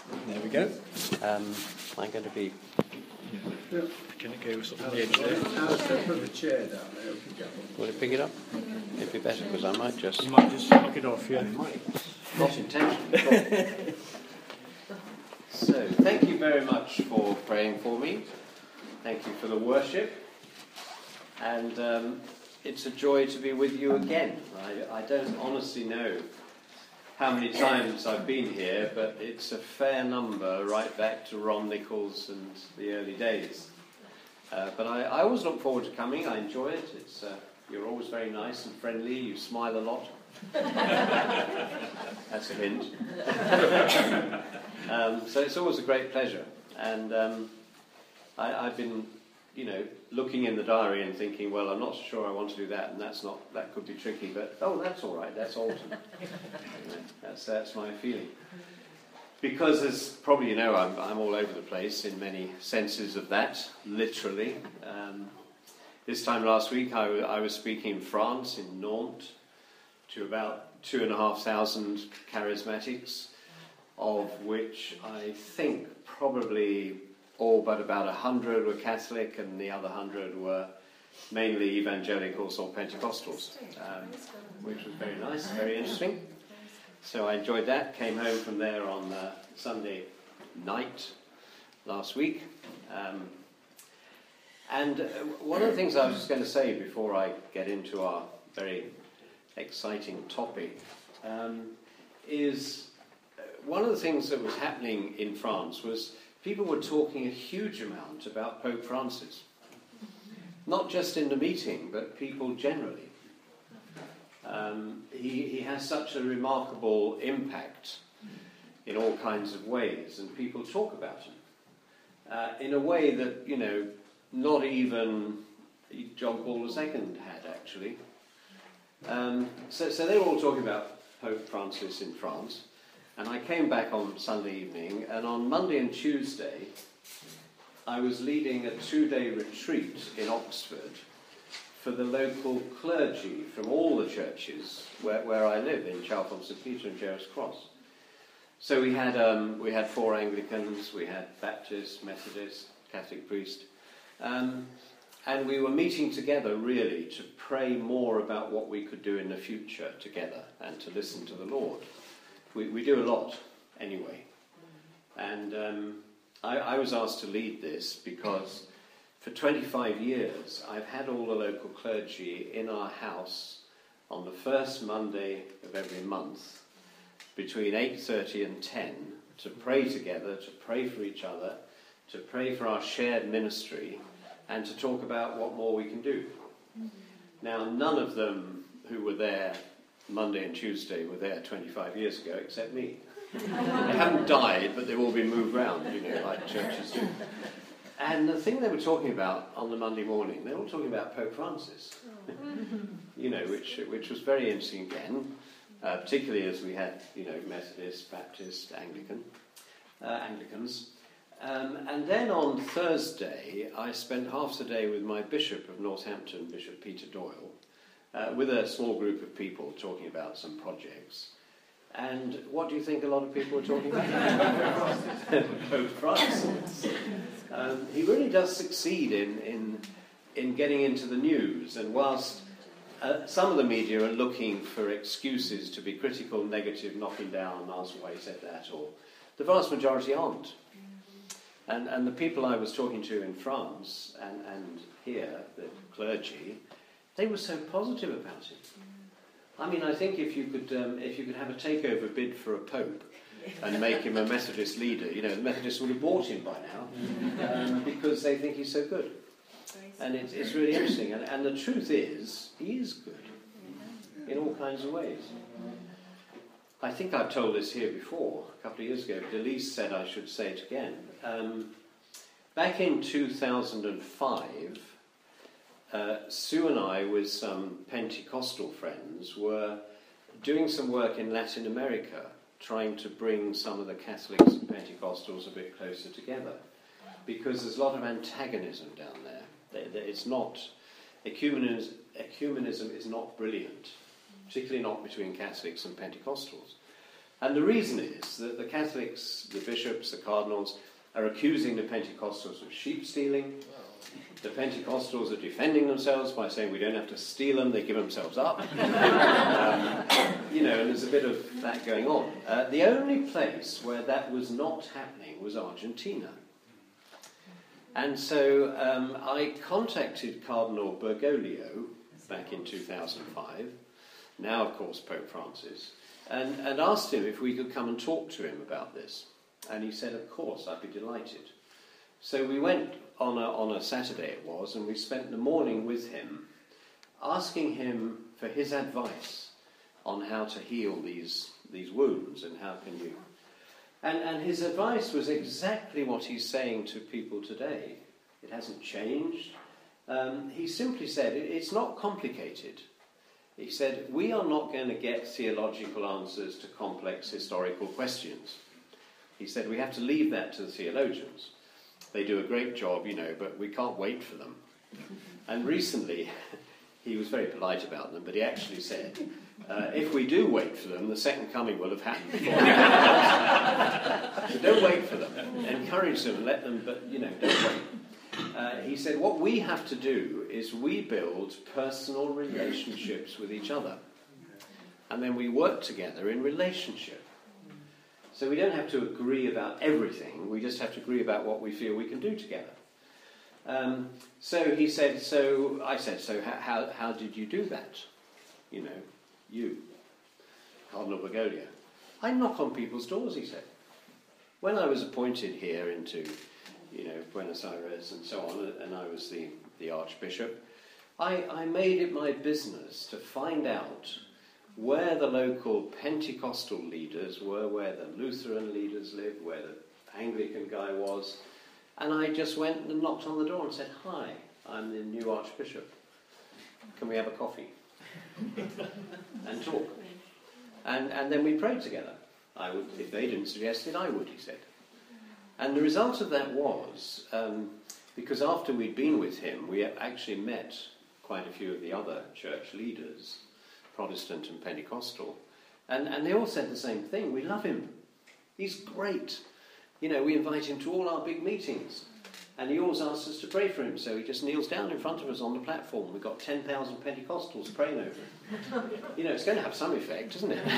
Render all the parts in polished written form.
There we go. I'm going to be... Yeah. Can it go sort of the edge there? Put the chair down there. Will it pick it up? It'd be better because I might just... You might just knock it off, yeah. Not intentionally. So, thank you very much for praying for me. Thank you for the worship. And it's a joy to be with you again. I don't honestly know how many times I've been here, but it's a fair number right back to Ron Nichols and the early days. But I always look forward to coming. I enjoy it. You're always very nice and friendly. You smile a lot. That's a hint. So it's always a great pleasure. And I've been, looking in the diary and thinking, well, I'm not sure I want to do that, and that could be tricky, but that's all right, that's autumn. That's my feeling. Because, as probably you know, I'm all over the place in many senses of that, literally. This time last week, I was speaking in France, in Nantes, to about 2,500 charismatics, of which I think probably all but about 100 were Catholic, and the other 100 were mainly evangelicals or Pentecostals, which was very nice, very interesting. So I enjoyed that, came home from there on Sunday night last week. And one of the things I was just going to say before I get into our very exciting topic is one of the things that was happening in France was people were talking a huge amount about Pope Francis. Not just in the meeting, but people generally. He has such a remarkable impact in all kinds of ways, and people talk about him in a way that, not even John Paul II had, actually. So they were all talking about Pope Francis in France. And I came back on Sunday evening, and on Monday and Tuesday, I was leading a 2-day retreat in Oxford for the local clergy from all the churches where I live, in Chalfont St Peter and Gerrards Cross. So we had 4 Anglicans, we had Baptist, Methodist, Catholic priest, and we were meeting together really to pray more about what we could do in the future together and to listen to the Lord. We do a lot anyway. And I was asked to lead this because for 25 years I've had all the local clergy in our house on the first Monday of every month between 8:30 and 10 to pray together, to pray for each other, to pray for our shared ministry, and to talk about what more we can do. Now, none of them who were there Monday and Tuesday were there 25 years ago, except me. They haven't died, but they've all been moved round, like churches do. And the thing they were talking about on the Monday morning, they were all talking about Pope Francis, which was very interesting again, particularly as we had, Methodist, Baptist, Anglicans. And then on Thursday, I spent half the day with my Bishop of Northampton, Bishop Peter Doyle, with a small group of people talking about some projects. And what do you think a lot of people were talking about? Pope Francis. He really does succeed in getting into the news, and whilst some of the media are looking for excuses to be critical, negative, knocking down, ask why he said that, or the vast majority aren't. And the people I was talking to in France and here, the clergy, they were so positive about it. I mean, I think if you could have a takeover bid for a pope and make him a Methodist leader, the Methodists would have bought him by now because they think he's so good. And it's really interesting. And the truth is, he is good in all kinds of ways. I think I've told this here before, a couple of years ago. Delise said I should say it again. Back in 2005, Sue and I, with some Pentecostal friends, were doing some work in Latin America, trying to bring some of the Catholics and Pentecostals a bit closer together, because there's a lot of antagonism down there. It's not, ecumenism is not brilliant, particularly not between Catholics and Pentecostals. And the reason is that the Catholics, the bishops, the cardinals, are accusing the Pentecostals of sheep stealing. The Pentecostals are defending themselves by saying we don't have to steal them, they give themselves up. And there's a bit of that going on. The only place where that was not happening was Argentina. And so I contacted Cardinal Bergoglio back in 2005, now of course Pope Francis, and asked him if we could come and talk to him about this. And he said, of course, I'd be delighted. So we went on a Saturday it was, and we spent the morning with him, asking him for his advice on how to heal these wounds and how can you... And his advice was exactly what he's saying to people today. It hasn't changed. He simply said, it's not complicated. He said, we are not going to get theological answers to complex historical questions. He said, we have to leave that to the theologians. They do a great job, but we can't wait for them. And recently, he was very polite about them, but he actually said, if we do wait for them, the second coming will have happened before. So don't wait for them. Encourage them, let them, but, don't wait. He said, what we have to do is we build personal relationships with each other. And then we work together in relationship. So we don't have to agree about everything, we just have to agree about what we feel we can do together. So he said, I said, how did you do that? You, Cardinal Bergoglio. I knock on people's doors, he said. When I was appointed here into, Buenos Aires and so on, and I was the Archbishop, I made it my business to find out where the local Pentecostal leaders were, where the Lutheran leaders lived, where the Anglican guy was, and I just went and knocked on the door and said, hi, I'm the new Archbishop. Can we have a coffee? And talk. And then we prayed together. I would, if they didn't suggest it, I would, he said. And the result of that was, because after we'd been with him, we actually met quite a few of the other church leaders, Protestant and Pentecostal, and they all said the same thing. We love him. He's great. We invite him to all our big meetings. And he always asks us to pray for him, so he just kneels down in front of us on the platform. We've got 10,000 Pentecostals praying over him. It's going to have some effect, isn't it?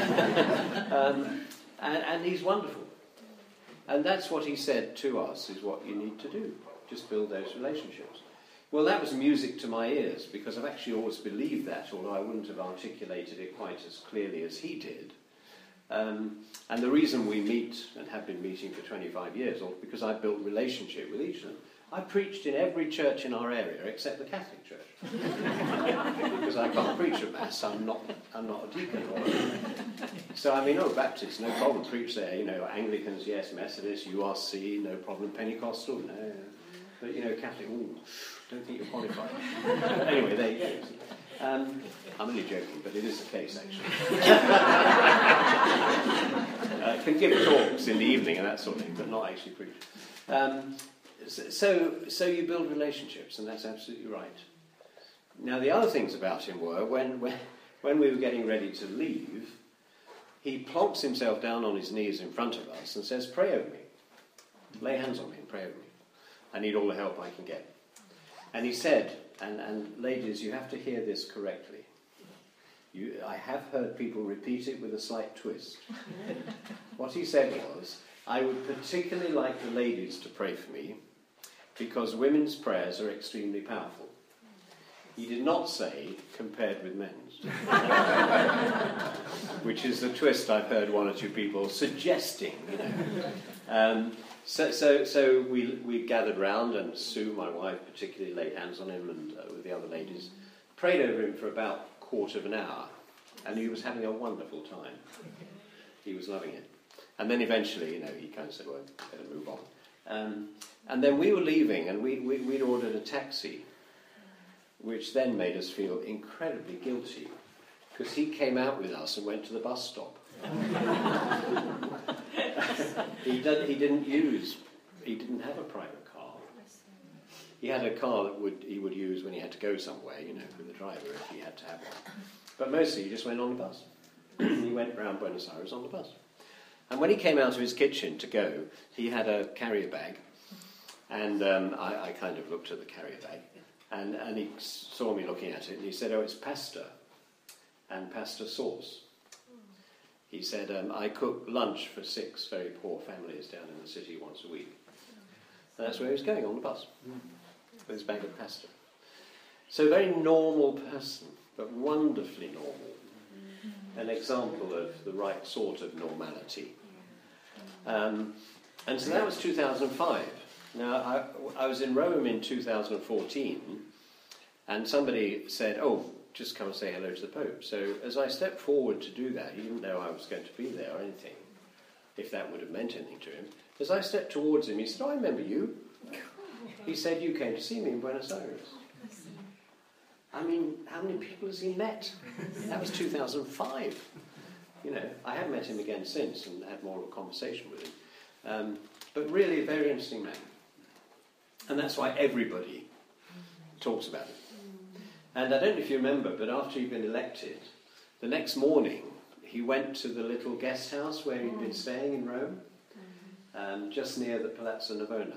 And he's wonderful. And that's what he said to us, is what you need to do. Just build those relationships. Well, that was music to my ears, because I've actually always believed that, although I wouldn't have articulated it quite as clearly as he did. And the reason we meet, and have been meeting for 25 years, is because I built relationship with each of them. I preached in every church in our area except the Catholic Church. Because I can't preach at Mass, I'm not a deacon. So, Baptists, no problem, preach there. Anglicans, yes, Methodists, URC, no problem, Pentecostal, no. But, Catholic, don't think you're qualified. Anyway, there you go. I'm only joking, but it is the case, actually. Can give talks in the evening and that sort of thing, but not actually preach. So you build relationships, and that's absolutely right. Now, the other things about him were, when we were getting ready to leave, he plonks himself down on his knees in front of us and says, pray over me. Lay hands on me and pray over me. I need all the help I can get. And he said, and ladies, you have to hear this correctly. I have heard people repeat it with a slight twist. What he said was, I would particularly like the ladies to pray for me because women's prayers are extremely powerful. He did not say compared with men's, which is the twist I've heard one or two people suggesting. So we gathered round, and Sue, my wife, particularly laid hands on him, and with the other ladies, prayed over him for about a quarter of an hour, and he was having a wonderful time. He was loving it. And then eventually, he kind of said, well, better move on. And then we were leaving, and we'd ordered a taxi, which then made us feel incredibly guilty, because he came out with us and went to the bus stop. He didn't have a private car. He had a car that he would use when he had to go somewhere, with a driver if he had to have one. But mostly he just went on the bus. He went around Buenos Aires on the bus. And when he came out of his kitchen to go, he had a carrier bag. And I kind of looked at the carrier bag. And he saw me looking at it, and he said, "Oh, it's pasta and pasta sauce." He said, "I cook lunch for 6 very poor families down in the city once a week." And that's where he was going, on the bus, with his bag of pasta. So a very normal person, but wonderfully normal. An example of the right sort of normality. And so that was 2005. Now, I was in Rome in 2014, and somebody said, "Oh, just come and say hello to the Pope." So as I stepped forward to do that, he didn't know I was going to be there or anything, if that would have meant anything to him. As I stepped towards him, he said, "Oh, I remember you." He said, "You came to see me in Buenos Aires." I mean, how many people has he met? That was 2005. You know, I have met him again since and had more of a conversation with him. But really a very interesting man. And that's why everybody talks about it. And I don't know if you remember, but after he'd been elected, the next morning he went to the little guest house where he'd been staying in Rome, just near the Piazza Navona.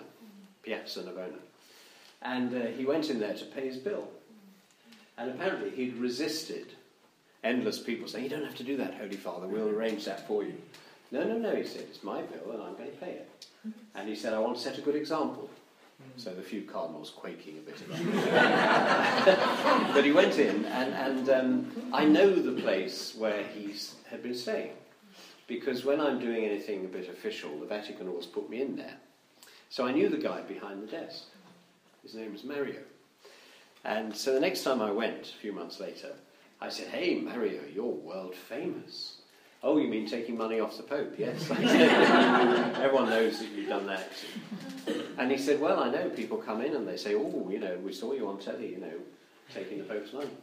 And he went in there to pay his bill. And apparently he'd resisted endless people saying, "You don't have to do that, Holy Father, we'll arrange that for you." No, he said, "It's my bill and I'm going to pay it." And he said, "I want to set a good example." So the few cardinals quaking a bit about it. But he went in, and I know the place where he had been staying. Because when I'm doing anything a bit official, the Vatican always put me in there. So I knew the guy behind the desk. His name was Mario. And so the next time I went, a few months later, I said, "Hey, Mario, you're world famous." "Oh, you mean taking money off the Pope?" "Yes." I said, "Everyone knows that you've done that." And he said, "Well, I know people come in and they say, 'Oh, you know, we saw you on telly, you know, taking the Pope's money.'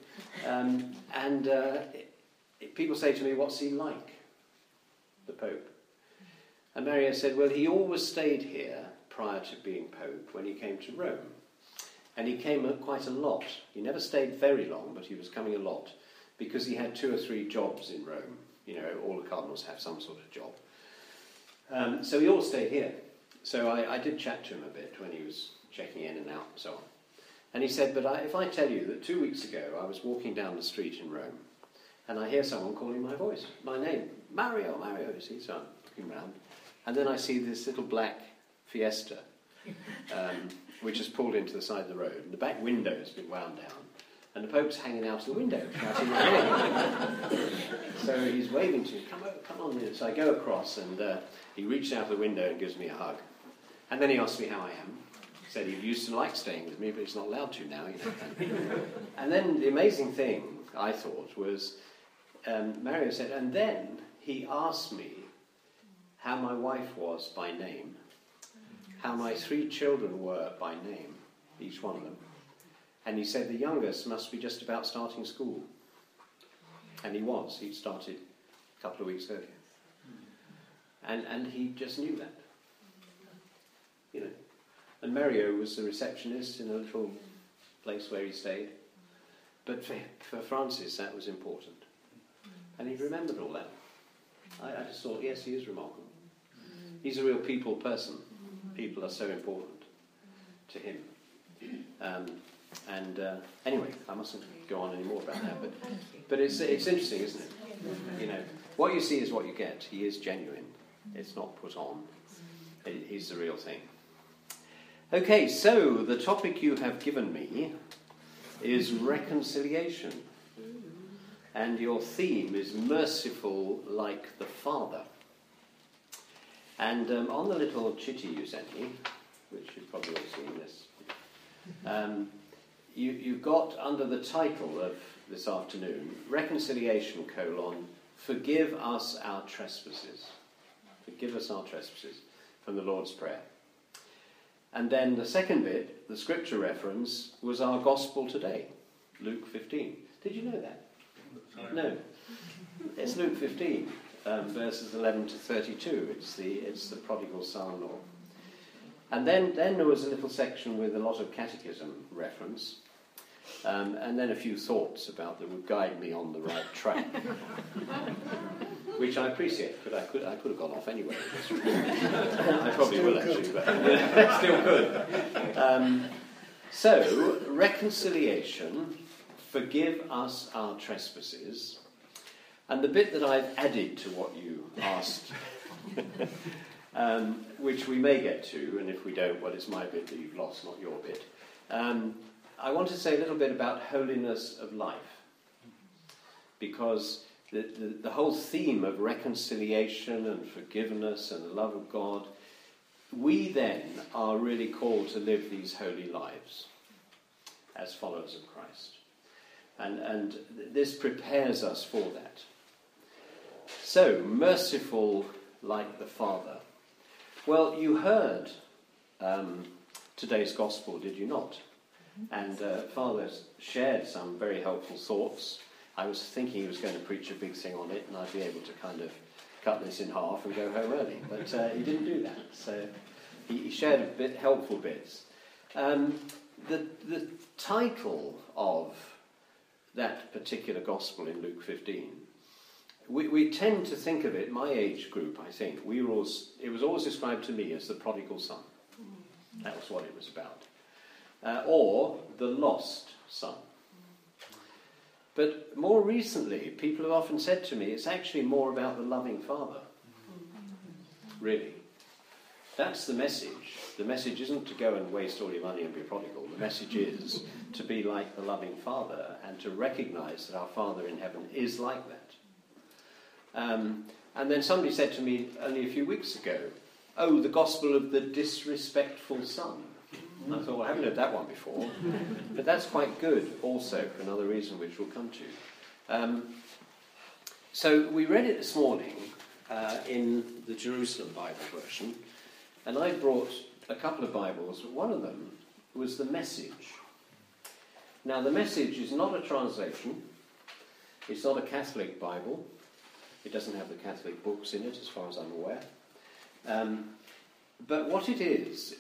People say to me, 'What's he like, the Pope?' And Mario said, 'Well, he always stayed here prior to being Pope when he came to Rome. And he came quite a lot. He never stayed very long, but he was coming a lot because he had 2 or 3 jobs in Rome. You know, all the cardinals have some sort of job. So he all stayed here. So I did chat to him a bit when he was checking in and out and so on. And he said, but if I tell you that 2 weeks ago I was walking down the street in Rome and I hear someone calling my name, Mario, Mario, you see, so I'm looking round. And then I see this little black Fiesta, which has pulled into the side of the road. And the back window has been wound down. And the Pope's hanging out of the window, shouting my name. So he's waving to me, come on. So I go across and he reaches out of the window and gives me a hug. And then he asked me how I am. He said he used to like staying with me, but he's not allowed to now. You know. And then the amazing thing, I thought, was Mario said, and then he asked me how my wife was by name, how my 3 children were by name, each one of them. And he said the youngest must be just about starting school. And he was. He'd started a couple of weeks earlier. And he just knew that. You know. And Mario was the receptionist in a little place where he stayed. But for Francis, that was important. And he remembered all that. I just thought, yes, he is remarkable. He's a real people person. People are so important to him. Anyway, I mustn't go on any more about that. But it's interesting, isn't it? You know, what you see is what you get. He is genuine. It's not put on. He's the real thing. Okay, so the topic you have given me is reconciliation. And your theme is merciful like the Father. And on the little chitty you sent me, which you've probably all seen this, you've got under the title of this afternoon, Reconciliation, forgive us our trespasses. Forgive us our trespasses, from the Lord's Prayer. And then the second bit, the scripture reference, was our gospel today, Luke 15. Did you know that? No. It's Luke 15, verses 11 to 32. It's the prodigal son. And then there was a little section with a lot of catechism reference. And then a few thoughts about that would guide me on the right track, which I appreciate, but I could have gone off anyway. I probably will actually, but still could. So, reconciliation, forgive us our trespasses, and the bit that I've added to what you asked, which we may get to, and if we don't, well, it's my bit that you've lost, not your bit. I want to say a little bit about holiness of life, because the whole theme of reconciliation and forgiveness and the love of God, we then are really called to live these holy lives as followers of Christ. And this prepares us for that. So, merciful like the Father. Well, you heard today's gospel, did you not? And Father shared some very helpful thoughts. I was thinking he was going to preach a big thing on it, and I'd be able to kind of cut this in half and go home early. But he didn't do that. So he shared a bit helpful bits. The title of that particular gospel in Luke 15, we tend to think of it, my age group, I think, it was always described to me as the prodigal son. That was what it was about. Or the lost son. But more recently, people have often said to me, it's actually more about the loving Father. Really. That's the message. The message isn't to go and waste all your money and be prodigal. The message is to be like the loving Father and to recognise that our Father in heaven is like that. And then somebody said to me only a few weeks ago, the gospel of the disrespectful son. I thought, well, I haven't heard that one before. But that's quite good also, for another reason which we'll come to. So we read it this morning in the Jerusalem Bible version, and I brought a couple of Bibles, but one of them was the Message. Now, the Message is not a translation. It's not a Catholic Bible. It doesn't have the Catholic books in it, as far as I'm aware. But what it is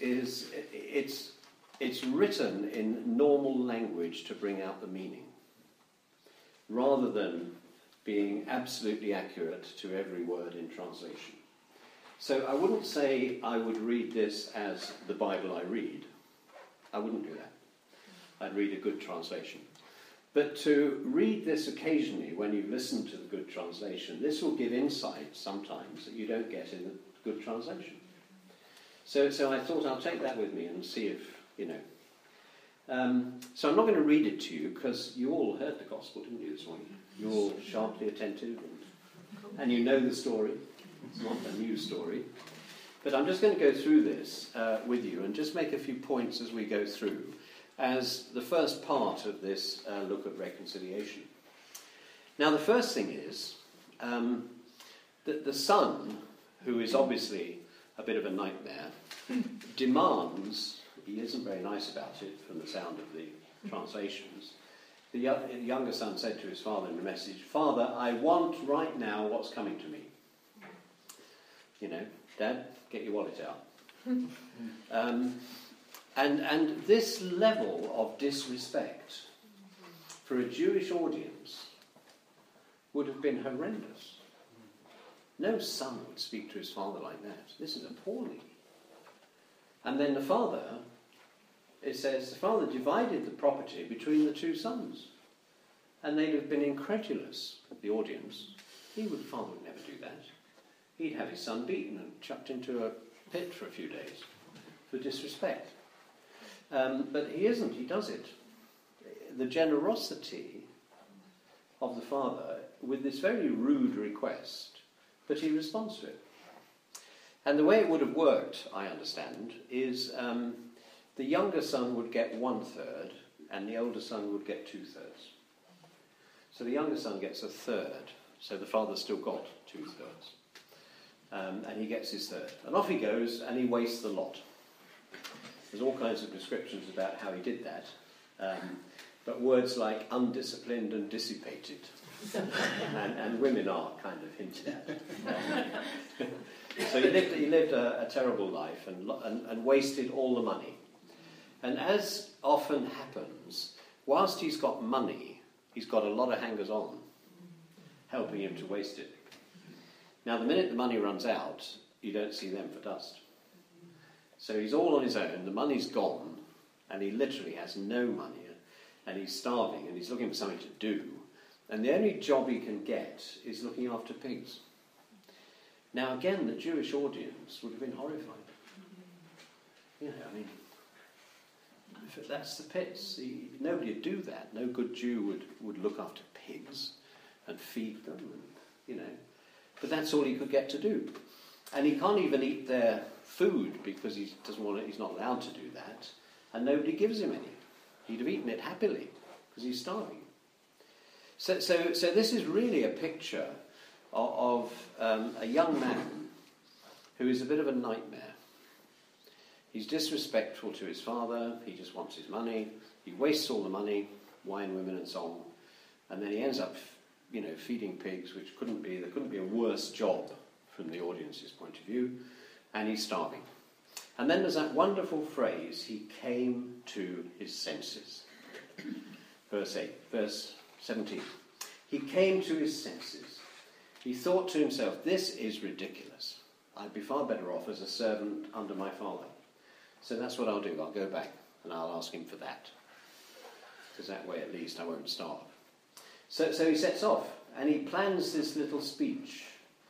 it's written in normal language to bring out the meaning, rather than being absolutely accurate to every word in translation. So I wouldn't say I would read this as the Bible I read. I wouldn't do that. I'd read a good translation. But to read this occasionally when you listen to the good translation, this will give insight sometimes that you don't get in the good translation. So I thought I'll take that with me and see if, so I'm not going to read it to you because you all heard the gospel, didn't you, this morning? You're all sharply attentive and you know the story. It's not a new story. But I'm just going to go through this with you and just make a few points as we go through as the first part of this look at reconciliation. Now, the first thing is that the son, who is obviously a bit of a nightmare, demands, he isn't very nice about it from the sound of the translations, the younger son said to his father in the Message, "Father, I want right now what's coming to me." Dad, get your wallet out. And this level of disrespect for a Jewish audience would have been horrendous. No son would speak to his father like that. This is appalling. And then the father, it says, the father divided the property between the two sons. And they'd have been incredulous, the audience. Father would never do that. He'd have his son beaten and chucked into a pit for a few days for disrespect. But he isn't, he does it. The generosity of the father with this very rude request, but he responds to it. And the way it would have worked, I understand, is the younger son would get 1/3 and the older son would get 2/3. So the younger son gets 1/3, so the father's still got 2/3. And he gets his 1/3. And off he goes and he wastes the lot. There's all kinds of descriptions about how he did that. But words like undisciplined and dissipated. and women are kind of hinted at. So he lived a terrible life and wasted all the money. And as often happens, whilst he's got money, he's got a lot of hangers-on helping him to waste it. Now, the minute the money runs out, you don't see them for dust. So he's all on his own, the money's gone, and he literally has no money, and he's starving, and he's looking for something to do, and the only job he can get is looking after pigs. Now, again, the Jewish audience would have been horrified. You know, I mean, that's the pits. Nobody would do that. No good Jew would look after pigs and feed them, and, you know. But that's all he could get to do. And he can't even eat their food because he's not allowed to do that, and nobody gives him any. He'd have eaten it happily because he's starving. So this is really a picture of a young man who is a bit of a nightmare. He's disrespectful to his father. He just wants his money. He wastes all the money, wine, women, and so on. And then he ends up, feeding pigs, which there couldn't be a worse job from the audience's point of view. And he's starving. And then there's that wonderful phrase, he came to his senses. Verse 17. He came to his senses. He thought to himself, this is ridiculous. I'd be far better off as a servant under my father. So that's what I'll do. I'll go back and I'll ask him for that. Because that way at least I won't starve. So he sets off and he plans this little speech.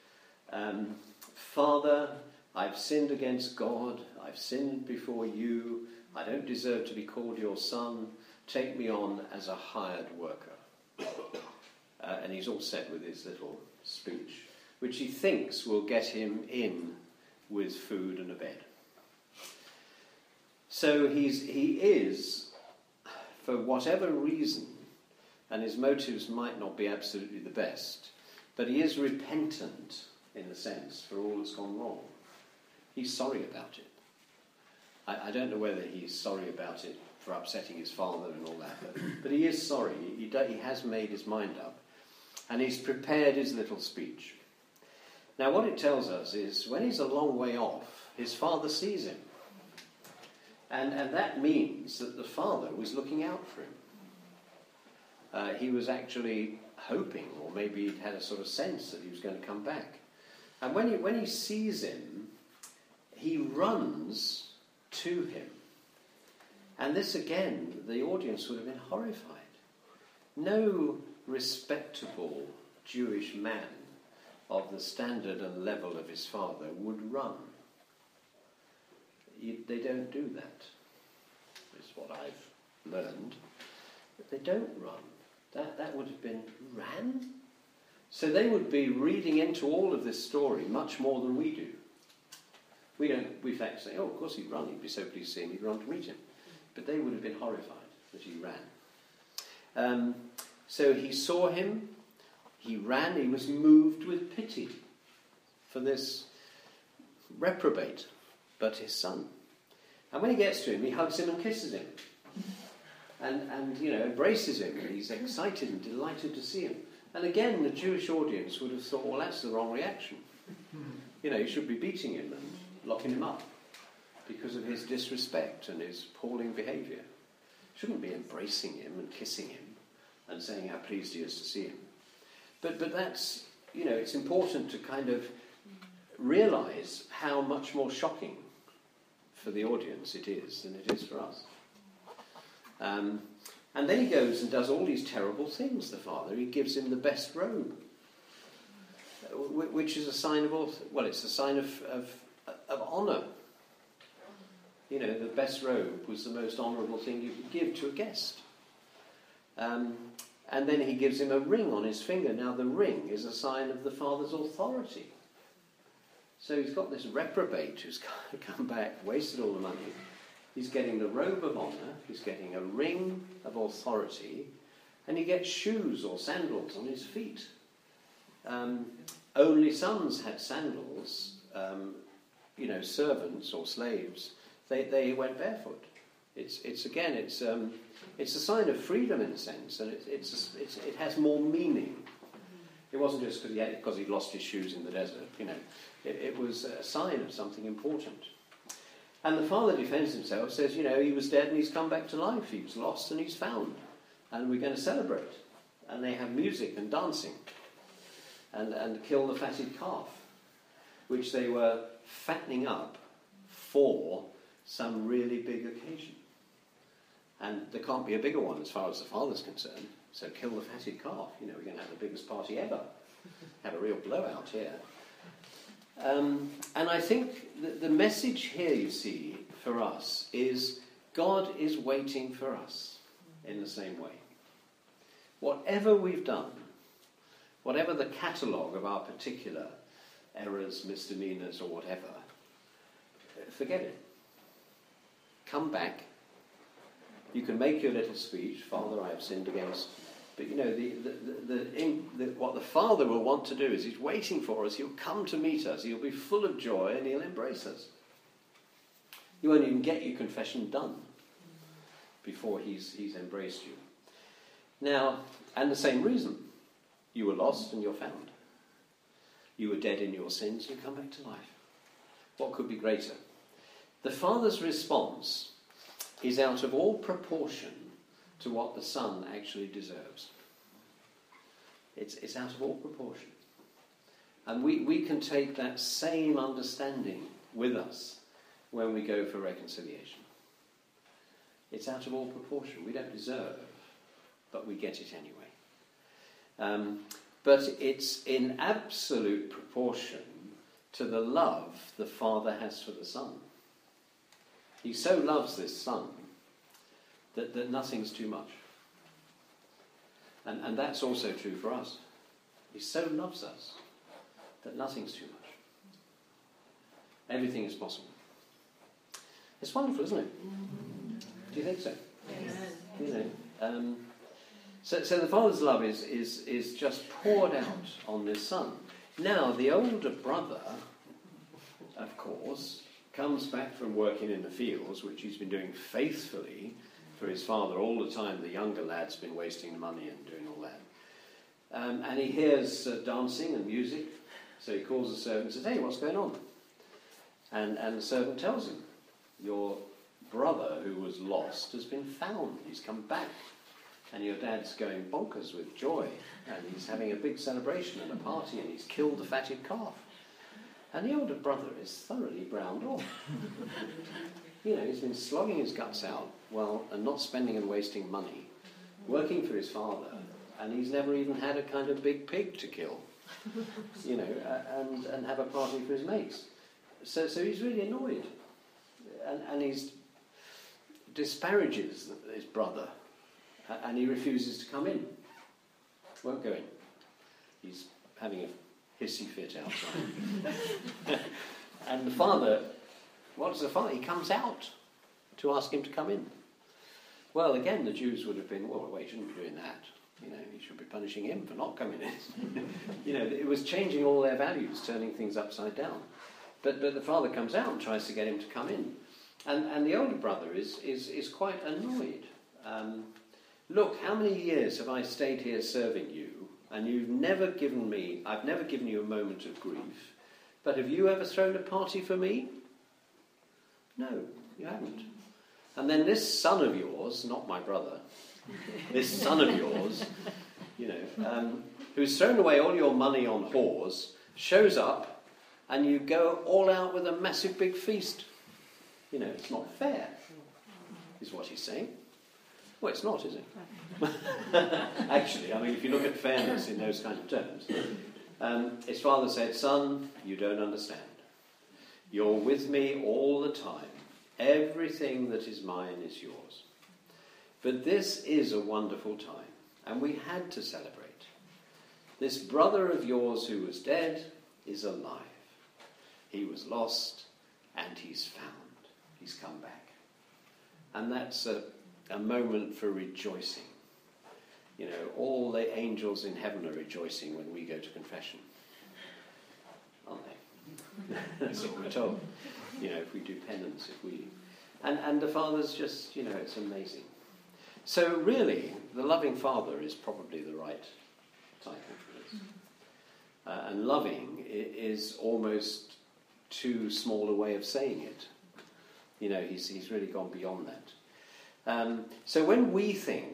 Father, I've sinned against God. I've sinned before you. I don't deserve to be called your son. Take me on as a hired worker. And he's all set with his little speech, which he thinks will get him in with food and a bed. So he is, for whatever reason, and his motives might not be absolutely the best, but he is repentant, in a sense, for all that's gone wrong. He's sorry about it. I don't know whether he's sorry about it for upsetting his father and all that, but he is sorry. He has made his mind up, and he's prepared his little speech. Now, what it tells us is when he's a long way off, his father sees him. And that means that the father was looking out for him. He was actually hoping, or maybe he'd had a sort of sense that he was going to come back. And when he sees him, he runs to him. And this again, the audience would have been horrified. No respectable Jewish man of the standard and level of his father would run. They don't do that. Is what I've learned. But they don't run. That would have been ran. So they would be reading into all of this story much more than we do. We fact say, oh, of course he'd run. He'd be so pleased to see him. He'd run to meet him. But they would have been horrified that he ran. So he saw him. He ran. He was moved with pity for this reprobate, but his son. And when he gets to him, he hugs him and kisses him. And embraces him. And he's excited and delighted to see him. And again, the Jewish audience would have thought, well, that's the wrong reaction. You should be beating him and locking him up because of his disrespect and his appalling behaviour. Shouldn't be embracing him and kissing him and saying how pleased he is to see him. But that's, it's important to kind of realise how much more shocking for the audience it is than it is for us. And then he goes and does all these terrible things, the father. He gives him the best robe, which is a sign of, it's a sign of honour. The best robe was the most honourable thing you could give to a guest. And then he gives him a ring on his finger. Now the ring is a sign of the father's authority. So he's got this reprobate who's come back, wasted all the money. He's getting the robe of honour, he's getting a ring of authority, and he gets shoes or sandals on his feet. Only sons had sandals. Servants or slaves, they went barefoot. It's a sign of freedom in a sense, and it has more meaning. It wasn't just because he'd lost his shoes in the desert. It was a sign of something important. And the father defends himself, says, he was dead and he's come back to life. He was lost and he's found. and we're going to celebrate. And they have music and dancing and kill the fatted calf, which they were fattening up for some really big occasion. And there can't be a bigger one as far as the father's concerned. So kill the fatted calf. We're going to have the biggest party ever. Have a real blowout here. And I think the message here, you see, for us is God is waiting for us in the same way. Whatever we've done, whatever the catalogue of our particular errors, misdemeanors, or whatever, forget it. Come back. You can make your little speech, Father, I have sinned against. But what the Father will want to do is he's waiting for us. He'll come to meet us. He'll be full of joy and he'll embrace us. You won't even get your confession done before he's embraced you. Now, and the same reason, you were lost and you're found. You were dead in your sins and you come back to life. What could be greater? The Father's response is out of all proportion to what the Son actually deserves. It's out of all proportion. And we can take that same understanding with us when we go for reconciliation. It's out of all proportion. We don't deserve, but we get it anyway. But it's in absolute proportion to the love the Father has for the Son. He so loves this Son that nothing's too much. And that's also true for us. He so loves us that nothing's too much. Everything is possible. It's wonderful, isn't it? Do you think so? Yes. So the Father's love is just poured out on this Son. Now, the older brother, of course, comes back from working in the fields, which he's been doing faithfully for his father all the time. The younger lad's been wasting money and doing all that. And he hears dancing and music, so he calls the servant and says, "Hey, what's going on?" And the servant tells him, "Your brother who was lost has been found. He's come back. And your dad's going bonkers with joy. And he's having a big celebration and a party, and he's killed the fatted calf." And the older brother is thoroughly browned off. He's been slogging his guts out, and not spending and wasting money, working for his father, and he's never even had a kind of big pig to kill, and have a party for his mates. So he's really annoyed. And he disparages his brother, and he refuses to come in. Won't go in. He's having a hissy fit outside. And the father, what does the father? He comes out to ask him to come in. Well, again, the Jews would have been, you shouldn't be doing that. You should be punishing him for not coming in. It was changing all their values, turning things upside down. But the father comes out and tries to get him to come in. And the older brother is quite annoyed. Look, how many years have I stayed here serving you, and I've never given you a moment of grief, but have you ever thrown a party for me? No, you haven't. And then this son of yours, not my brother, this son of yours, who's thrown away all your money on whores, shows up, and you go all out with a massive big feast. It's not fair, is what he's saying. Well, it's not, is it? Actually, if you look at fairness in those kind of terms, his father said, "Son, you don't understand. You're with me all the time. Everything that is mine is yours. But this is a wonderful time, and we had to celebrate. This brother of yours who was dead is alive. He was lost, and he's found. He's come back." And that's a moment for rejoicing. All the angels in heaven are rejoicing when we go to confession. Aren't they? That's what we're told. If we do penance, and the Father's just, it's amazing. So really, the loving Father is probably the right title for this. And loving is almost too small a way of saying it. He's really gone beyond that. So when we think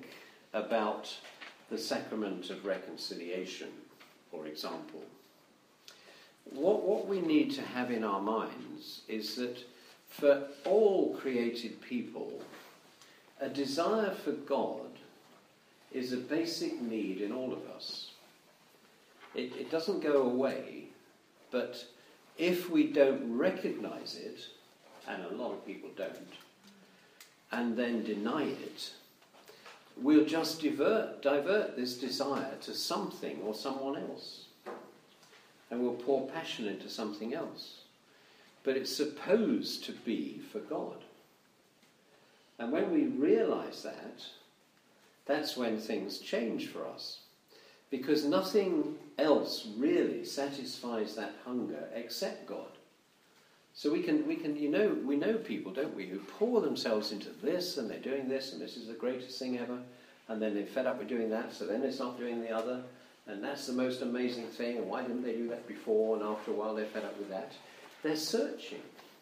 about the sacrament of reconciliation, for example, what we need to have in our minds is that for all created people, a desire for God is a basic need in all of us. It doesn't go away, but if we don't recognize it, and a lot of people don't, and then deny it, we'll just divert this desire to something or someone else. And we'll pour passion into something else. But it's supposed to be for God. And when we realize that, that's when things change for us. Because nothing else really satisfies that hunger except God. So we know people, don't we, who pour themselves into this, and they're doing this, and this is the greatest thing ever, and then they're fed up with doing that, so then they stop doing the other, and that's the most amazing thing, and why didn't they do that before, and after a while they're fed up with that. They're searching.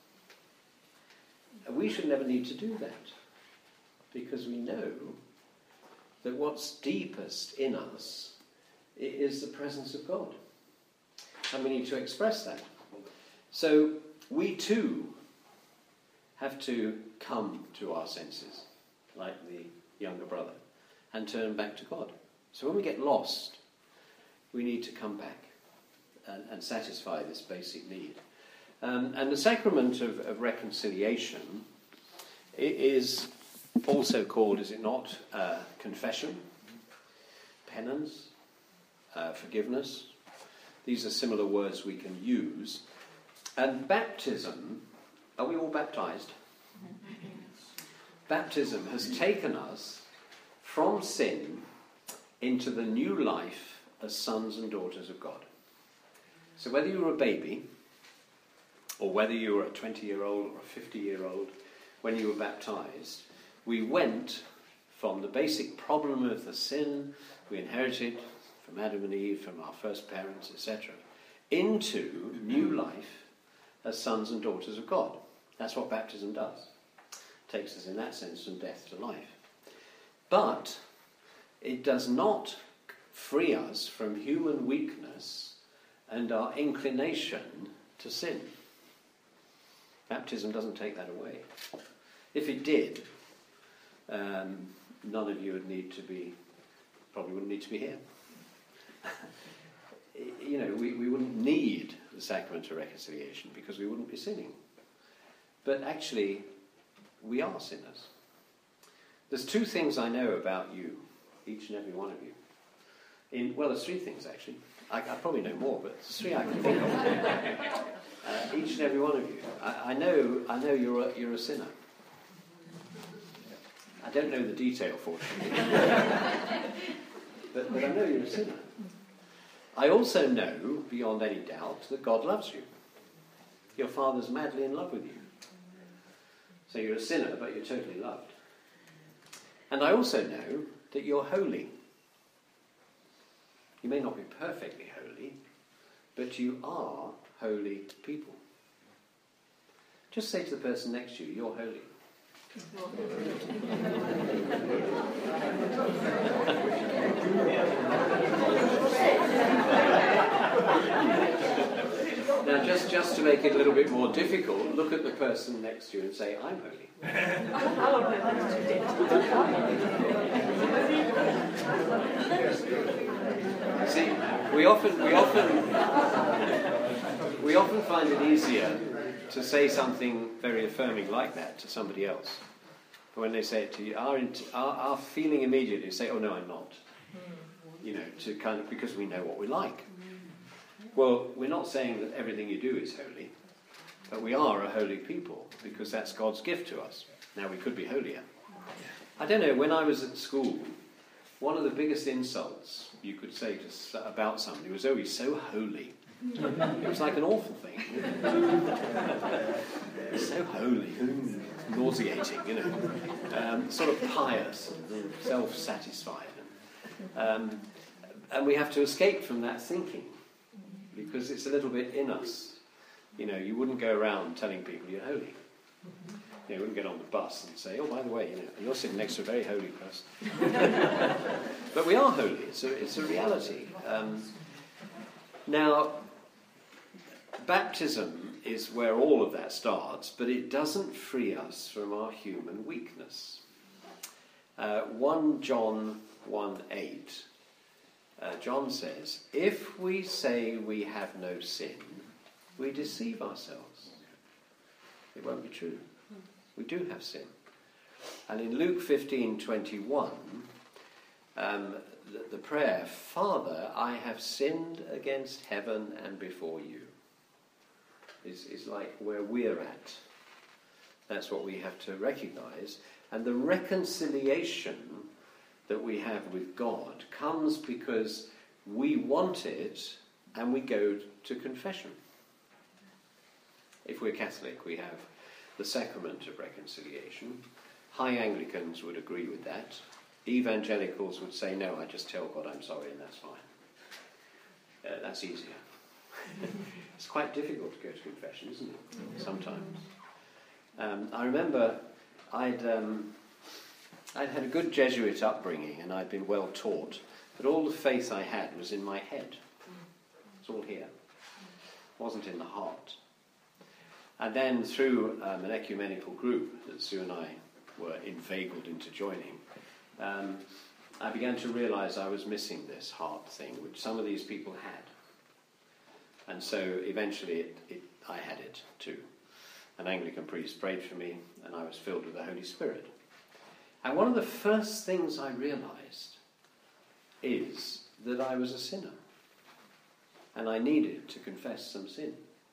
And we should never need to do that, because we know that what's deepest in us is the presence of God. And we need to express that. So we too have to come to our senses, like the younger brother, and turn back to God. So when we get lost, we need to come back and satisfy this basic need. And the sacrament of reconciliation is also called, is it not, confession, penance, forgiveness. These are similar words we can use. And baptism, are we all baptized? Baptism has taken us from sin into the new life as sons and daughters of God. So whether you were a baby, or whether you were a 20-year-old or a 50-year-old, when you were baptized, we went from the basic problem of the sin we inherited from Adam and Eve, from our first parents, etc., into new life as sons and daughters of God. That's what baptism does. It takes us in that sense from death to life. But it does not free us from human weakness and our inclination to sin. Baptism doesn't take that away. If it did, none of you probably wouldn't need to be here. We wouldn't need the sacrament of reconciliation because we wouldn't be sinning. But actually, we are sinners. There's two things I know about you, each and every one of you. There's three things actually. I probably know more, but there's three I can think of. Each and every one of you. I know you're a sinner. I don't know the detail, fortunately. but I know you're a sinner. I also know, beyond any doubt, that God loves you. Your Father's madly in love with you. So you're a sinner, but you're totally loved. And I also know that you're holy. You may not be perfectly holy, but you are holy people. Just say to the person next to you, you're holy. Now, just to make it a little bit more difficult, look at the person next to you and say, I'm holy. See, we often find it easier to say something very affirming like that to somebody else. But when they say it to you, our feeling immediately is say, oh no, I'm not. Because we know what we like. Well, we're not saying that everything you do is holy, but we are a holy people because that's God's gift to us. Now, we could be holier. I don't know, when I was at school, one of the biggest insults you could say about somebody was, oh, he's so holy. It was like an awful thing. So holy, nauseating, sort of pious and self-satisfied. And we have to escape from that thinking because it's a little bit in us. You wouldn't go around telling people you're holy. They wouldn't get on the bus and say, oh, by the way, you're sitting next to a very holy person. But we are holy. It's a reality. Now, baptism is where all of that starts, but it doesn't free us from our human weakness. 1 John 1:8, John says, if we say we have no sin, we deceive ourselves. It won't be true. We do have sin. And in Luke 15:21, the prayer, Father, I have sinned against heaven and before you, is like where we're at. That's what we have to recognise. And the reconciliation that we have with God comes because we want it and we go to confession. If we're Catholic, we have the sacrament of reconciliation. High Anglicans would agree with that. Evangelicals would say, no, I just tell God I'm sorry and that's fine. That's easier. It's quite difficult to go to confession, isn't it? Sometimes. I remember I'd had a good Jesuit upbringing and I'd been well taught, but all the faith I had was in my head. It's all here. It wasn't in the heart. And then through an ecumenical group that Sue and I were inveigled into joining, I began to realise I was missing this heart thing, which some of these people had. And so eventually I had it too. An Anglican priest prayed for me and I was filled with the Holy Spirit. And one of the first things I realised is that I was a sinner. And I needed to confess some sin.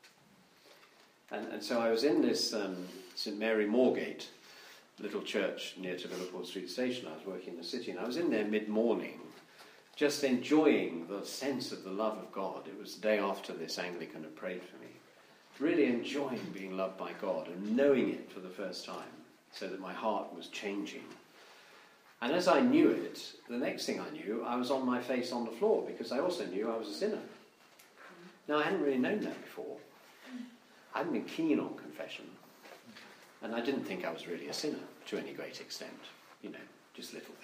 And so I was in this St Mary Moorgate little church near to Liverpool Street Station. I was working in the city and I was in there mid-morning just enjoying the sense of the love of God. It was the day after this Anglican had prayed for me. Really enjoying being loved by God and knowing it for the first time so that my heart was changing. And as I knew it, the next thing I knew, I was on my face on the floor because I also knew I was a sinner. Now, I hadn't really known that before. I hadn't been keen on confession. And I didn't think I was really a sinner to any great extent. Just little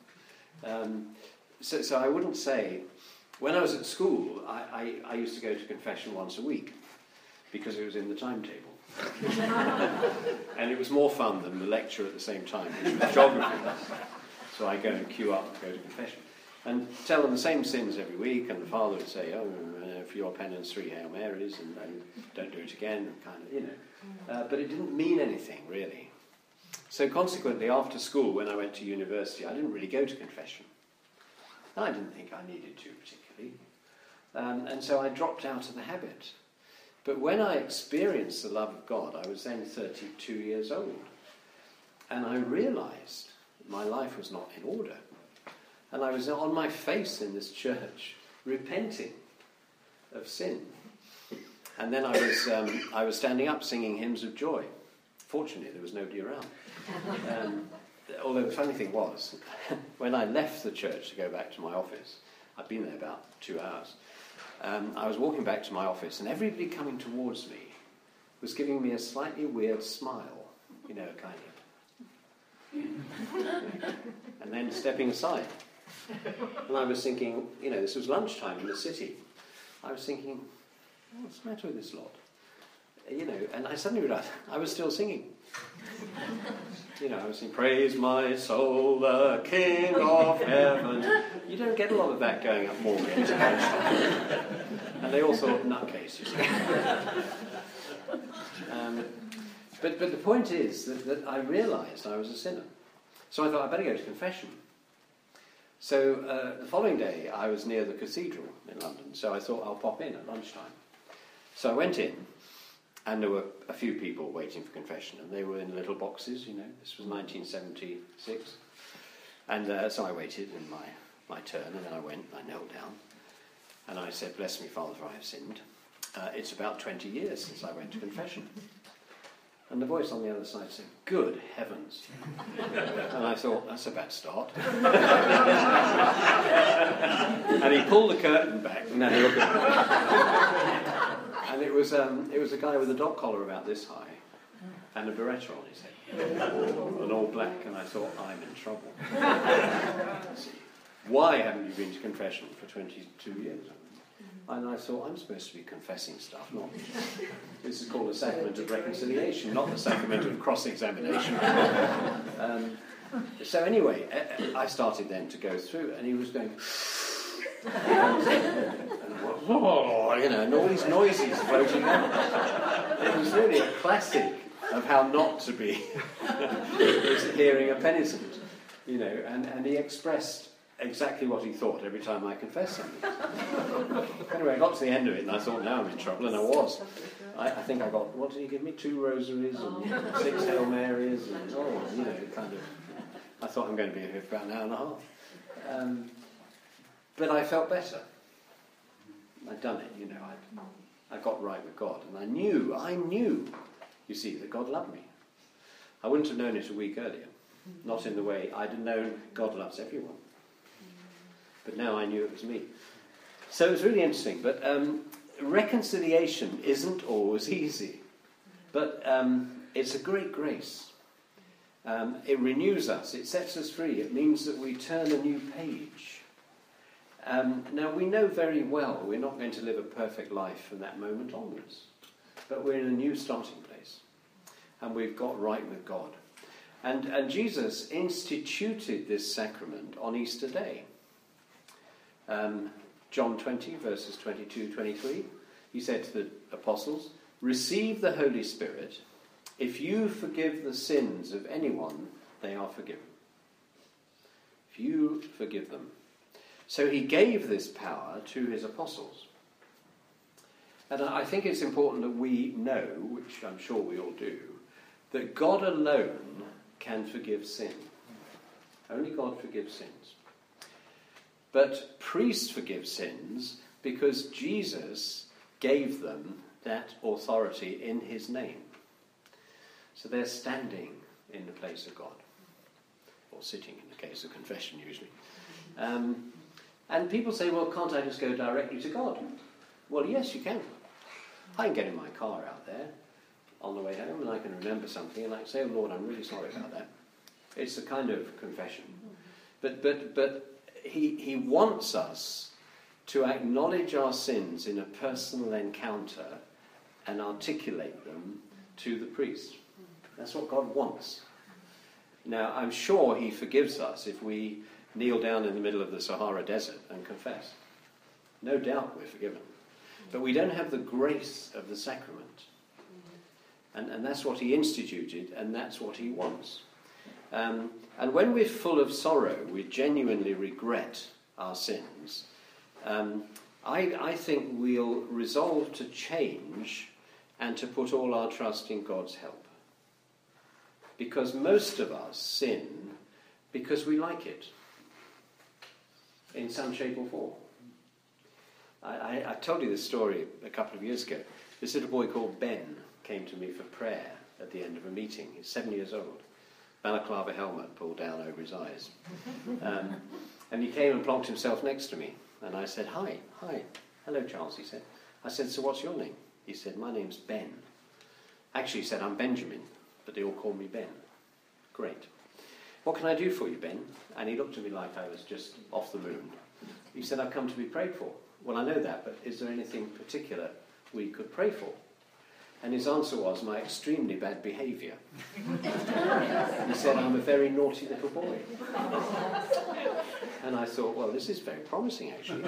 things. So I wouldn't say... When I was at school, I used to go to confession once a week because it was in the timetable. And it was more fun than the lecture at the same time, which was geography. So I go and queue up and go to confession. And tell them the same sins every week, and the father would say, for your penance, 3 Hail Marys, and don't do it again, and kind of, but it didn't mean anything, really. So consequently, after school, when I went to university, I didn't really go to confession. And I didn't think I needed to, particularly. And so I dropped out of the habit. But when I experienced the love of God, I was then 32 years old. And I realised my life was not in order. And I was on my face in this church, repenting of sin. And then I was standing up singing hymns of joy. Fortunately, there was nobody around. Although the funny thing was, when I left the church to go back to my office, I'd been there about 2 hours, I was walking back to my office and everybody coming towards me was giving me a slightly weird smile, kind of. And then stepping aside. And I was thinking, this was lunchtime in the city. I was thinking, what's the matter with this lot? And I suddenly realised I was still singing. I was singing, praise my soul, the King of heaven. You don't get a lot of that going up Moorgate. And they all thought, nutcase, you see. But the point is that I realised I was a sinner. So I thought, I better go to confession. So the following day, I was near the cathedral in London, so I thought I'll pop in at lunchtime. So I went in, and there were a few people waiting for confession, and they were in little boxes, This was 1976. And so I waited in my turn, and then I went, I knelt down, and I said, bless me, Father, for I have sinned. It's about 20 years since I went to confession. And the voice on the other side said, good heavens. And I thought, that's a bad start. And he pulled the curtain back, and then he looked at me. And it was a guy with a dog collar about this high. and a beretta on his head, and all black, and I thought, I'm in trouble. Why haven't you been to confession for 22 years? And I thought, I'm supposed to be confessing stuff, not... This is called the sacrament of reconciliation, not the sacrament of cross-examination. So anyway, I started then to go through, and he was going... and all these noises floating out. It was really a classic of how not to be hearing a penitent, and he expressed exactly what he thought every time I confessed something. Anyway, I got to the end of it and I thought, now I'm in trouble, and I was. I think I got, what did he give me? 2 rosaries and 6 Hail Marys, and kind of... I thought I'm going to be here for about an hour and a half. But I felt better. I'd done it, I got right with God, and I knew, you see, that God loved me. I wouldn't have known it a week earlier, not in the way I'd have known God loves everyone. But now I knew it was me. So it was really interesting, but reconciliation isn't always easy, but it's a great grace. It renews us, it sets us free, it means that we turn a new page. Now, we know very well we're not going to live a perfect life from that moment onwards. But we're in a new starting place. And we've got right with God. And Jesus instituted this sacrament on Easter Day. John 20, verses 22-23. He said to the apostles, "Receive the Holy Spirit. If you forgive the sins of anyone, they are forgiven." If you forgive them. So he gave this power to his apostles. And I think it's important that we know, which I'm sure we all do, that God alone can forgive sin. Only God forgives sins. But priests forgive sins because Jesus gave them that authority in his name. So they're standing in the place of God. Or sitting in the case of confession usually. And people say, well, can't I just go directly to God? Well, yes, you can. I can get in my car out there on the way home and I can remember something and I can say, oh, Lord, I'm really sorry about that. It's a kind of confession. But he wants us to acknowledge our sins in a personal encounter and articulate them to the priest. That's what God wants. Now, I'm sure he forgives us if we kneel down in the middle of the Sahara Desert and confess. No doubt we're forgiven. But we don't have the grace of the sacrament. And that's what he instituted, and that's what he wants. And when we're full of sorrow, we genuinely regret our sins, I think we'll resolve to change and to put all our trust in God's help. Because most of us sin because we like it. In some shape or form. I told you this story a couple of years ago. This little boy called Ben came to me for prayer at the end of a meeting. He's 7 years old. Balaclava helmet pulled down over his eyes. And he came and plonked himself next to me. And I said, hi. Hello, Charles, he said. I said, so what's your name? He said, my name's Ben. Actually, he said, I'm Benjamin, but they all call me Ben. Great. What can I do for you, Ben? And he looked at me like I was just off the moon. He said, I've come to be prayed for. Well, I know that, but is there anything particular we could pray for? And his answer was my extremely bad behaviour. He said, I'm a very naughty little boy. And I thought, well, this is very promising, actually.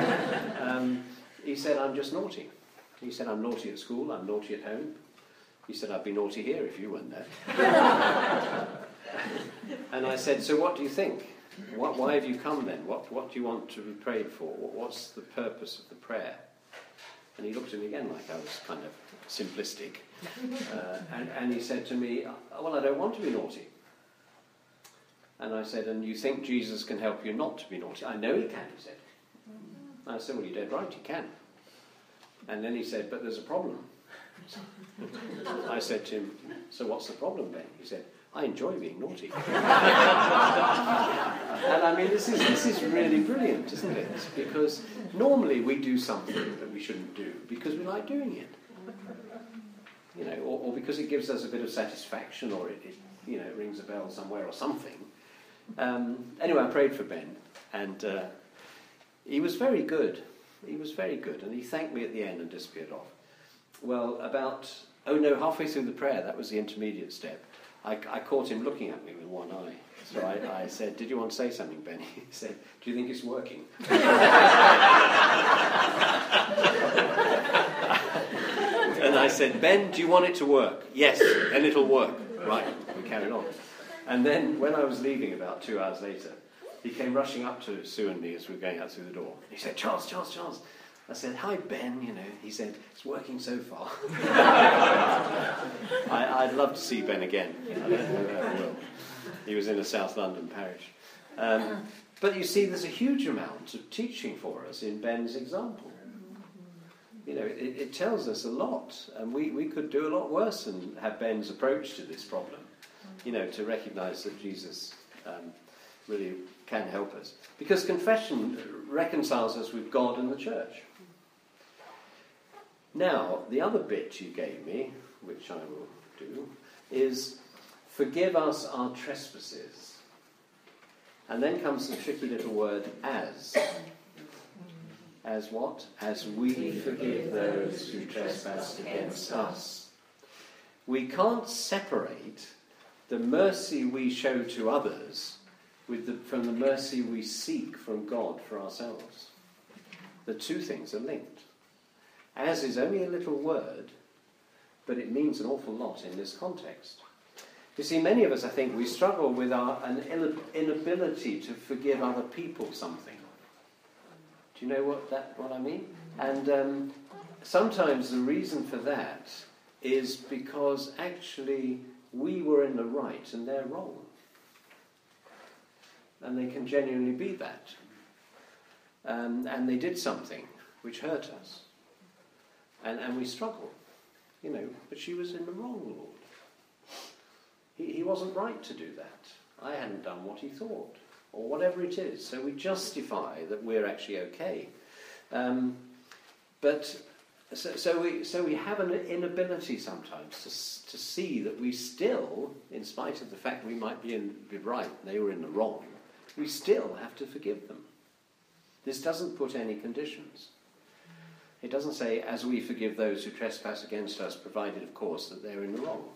He said, I'm just naughty. He said, I'm naughty at school, I'm naughty at home. He said, I'd be naughty here if you weren't there. And I said, so what do you think? Why have you come then? What do you want to be prayed for? What's the purpose of the prayer? And he looked at me again like I was kind of simplistic. And he said to me, well, I don't want to be naughty. And I said, and you think Jesus can help you not to be naughty? I know he can, he said. And I said, well, you're dead right, he can. And then he said, but there's a problem. I said to him, so what's the problem, Ben? He said, I enjoy being naughty. And I mean, this is really brilliant, isn't it? Because normally we do something that we shouldn't do because we like doing it. or because it gives us a bit of satisfaction, or it rings a bell somewhere or something. Anyway, I prayed for Ben, and he was very good. He was very good, and he thanked me at the end and disappeared off. Well, halfway through the prayer, that was the intermediate step, I caught him looking at me with one eye. So I said, "Did you want to say something, Ben?" He said, "Do you think it's working?" And I said, "Ben, do you want it to work?" "Yes, then it'll work." Right, we carried on. And then when I was leaving about 2 hours later, he came rushing up to Sue and me as we were going out through the door. He said, Charles. I said, "Hi, Ben," He said, "It's working so far." I'd love to see Ben again. I don't know if I will. He was in a South London parish. But you see, there's a huge amount of teaching for us in Ben's example. It tells us a lot, and we could do a lot worse than have Ben's approach to this problem, to recognise that Jesus really can help us. Because confession reconciles us with God and the church. Now, the other bit you gave me, which I will do, is forgive us our trespasses. And then comes the tricky little word, as. As what? As we forgive those who trespass against us. We can't separate the mercy we show to others from the mercy we seek from God for ourselves. The two things are linked. As is only a little word, but it means an awful lot in this context. You see, many of us, I think, we struggle with an inability to forgive other people something. Do you know what I mean? And sometimes the reason for that is because actually we were in the right and they're wrong. And they can genuinely be that. And they did something which hurt us. And we struggle. But she was in the wrong, Lord. He wasn't right to do that. I hadn't done what he thought. Or whatever it is. So we justify that we're actually okay. But we have an inability sometimes to see that we still, in spite of the fact we might be right, they were in the wrong, we still have to forgive them. This doesn't put any conditions. It doesn't say, as we forgive those who trespass against us, provided, of course, that they're in the wrong.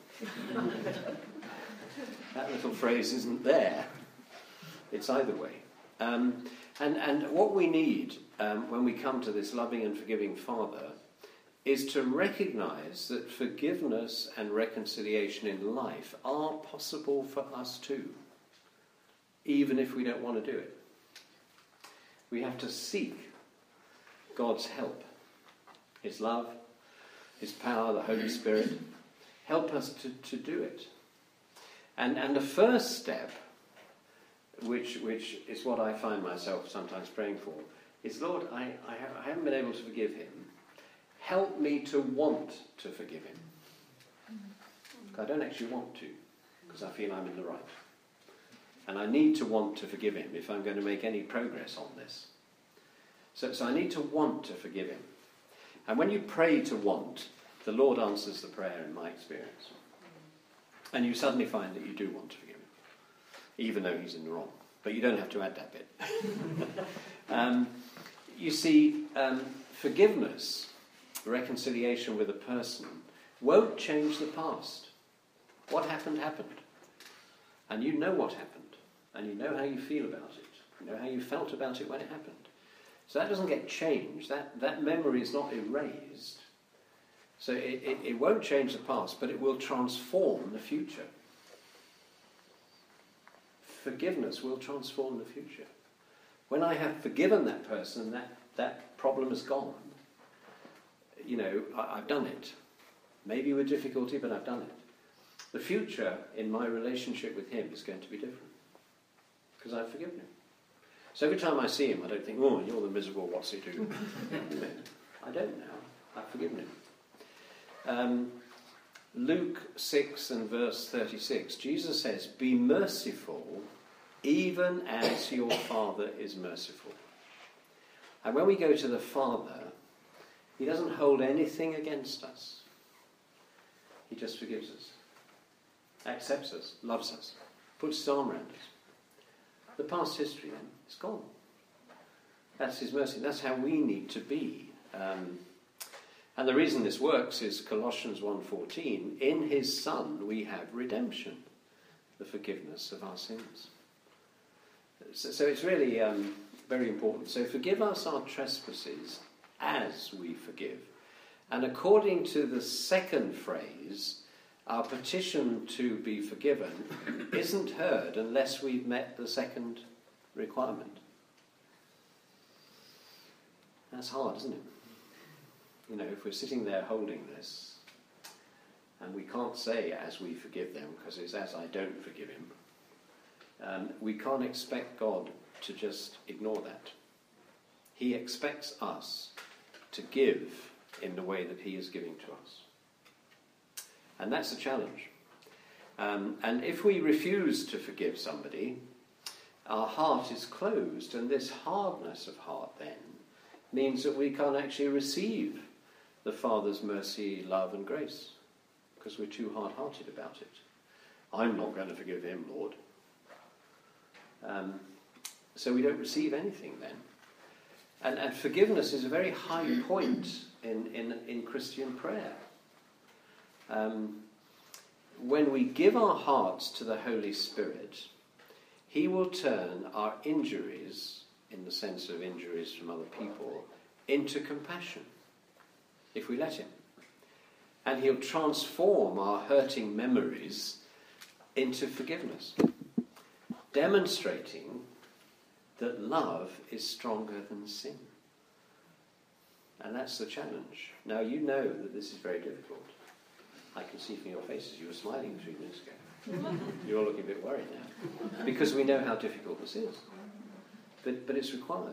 That little phrase isn't there. It's either way. And what we need when we come to this loving and forgiving Father is to recognise that forgiveness and reconciliation in life are possible for us too, even if we don't want to do it. We have to seek God's help, His love, His power, the Holy Spirit. Help us to do it. And the first step, which is what I find myself sometimes praying for, is, Lord, I haven't been able to forgive him. Help me to want to forgive him. I don't actually want to, because I feel I'm in the right. And I need to want to forgive him if I'm going to make any progress on this. So I need to want to forgive him. And when you pray to want, the Lord answers the prayer in my experience. And you suddenly find that you do want to forgive him, even though he's in the wrong. But you don't have to add that bit. You see, forgiveness, reconciliation with a person, won't change the past. What happened, happened. And you know what happened. And you know how you feel about it. You know how you felt about it when it happened. So that doesn't get changed. That memory is not erased. So it won't change the past, but it will transform the future. Forgiveness will transform the future. When I have forgiven that person, that problem is gone. You know, I've done it. Maybe with difficulty, but I've done it. The future in my relationship with him is going to be different. Because I've forgiven him. So every time I see him, I don't think, oh, you're the miserable what's he do. I don't now. I've forgiven him. Luke 6 and verse 36, Jesus says, be merciful even as your Father is merciful. And when we go to the Father, he doesn't hold anything against us. He just forgives us, accepts us, loves us, puts his arm around us. The past history then is gone. That's his mercy. That's how we need to be. And the reason this works is Colossians 1:14. In his Son we have redemption, the forgiveness of our sins. So it's really very important. So forgive us our trespasses as we forgive. And according to the second phrase, our petition to be forgiven isn't heard unless we've met the second requirement. That's hard, isn't it? You know, if we're sitting there holding this, and we can't say as we forgive them, because it's as I don't forgive him, we can't expect God to just ignore that. He expects us to give in the way that he is giving to us. And that's a challenge. And if we refuse to forgive somebody, our heart is closed, and this hardness of heart then means that we can't actually receive the Father's mercy, love and grace, because we're too hard-hearted about it. I'm not going to forgive him, Lord. So we don't receive anything then. And forgiveness is a very high point in Christian prayer. When we give our hearts to the Holy Spirit, he will turn our injuries, in the sense of injuries from other people, into compassion, if we let him. And he'll transform our hurting memories into forgiveness, demonstrating that love is stronger than sin. And that's the challenge. Now, you know that this is very difficult. I can see from your faces you were smiling 3 minutes ago. You're all looking a bit worried now. Because we know how difficult this is. But it's required.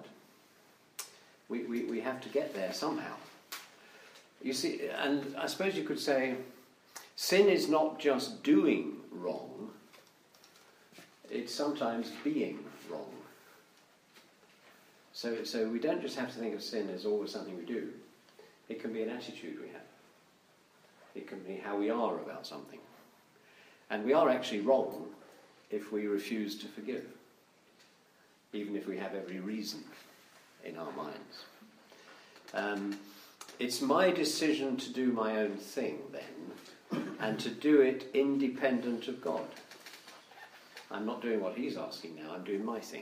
We have to get there somehow. You see, and I suppose you could say, sin is not just doing wrong, it's sometimes being wrong. So we don't just have to think of sin as always something we do. It can be an attitude we have. It can be how we are about something. And we are actually wrong if we refuse to forgive, even if we have every reason in our minds. It's my decision to do my own thing then, and to do it independent of God. I'm not doing what he's asking now, I'm doing my thing.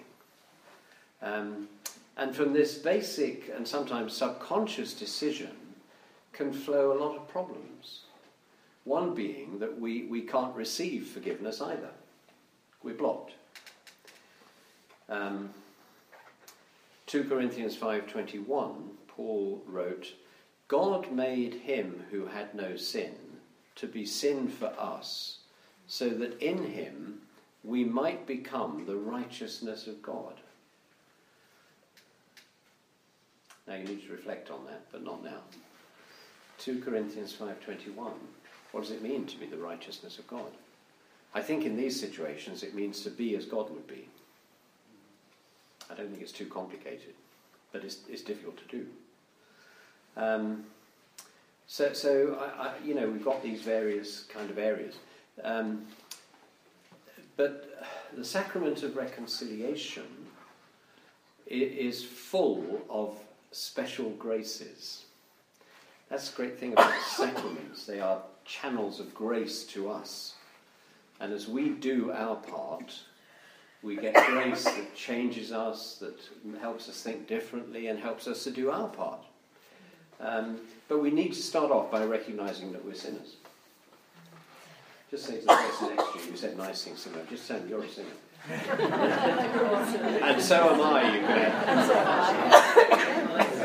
And from this basic and sometimes subconscious decision can flow a lot of problems. One being that we can't receive forgiveness either. We're blocked. 2 Corinthians 5:21, Paul wrote, God made him who had no sin to be sin for us, so that in him we might become the righteousness of God. Now you need to reflect on that, but not now. 2 Corinthians 5:21. What does it mean to be the righteousness of God? I think in these situations it means to be as God would be. I don't think it's too complicated, but it's difficult to do. So we've got these various kind of areas. But the sacrament of reconciliation is full of special graces. That's the great thing about sacraments. They are channels of grace to us. And as we do our part, we get grace that changes us, that helps us think differently and helps us to do our part. But we need to start off by recognising that we're sinners. Just say to the person next to you who said nice things to them, just tell them you're a sinner. And so am I, you can add.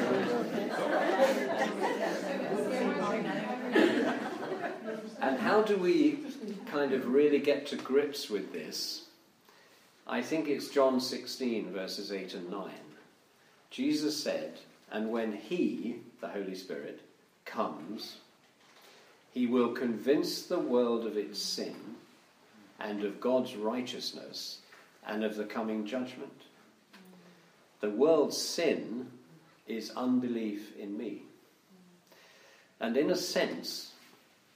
And how do we kind of really get to grips with this? I think it's John 16, verses 8 and 9. Jesus said, and when he, the Holy Spirit, comes, he will convince the world of its sin and of God's righteousness and of the coming judgment. The world's sin is unbelief in me. And in a sense,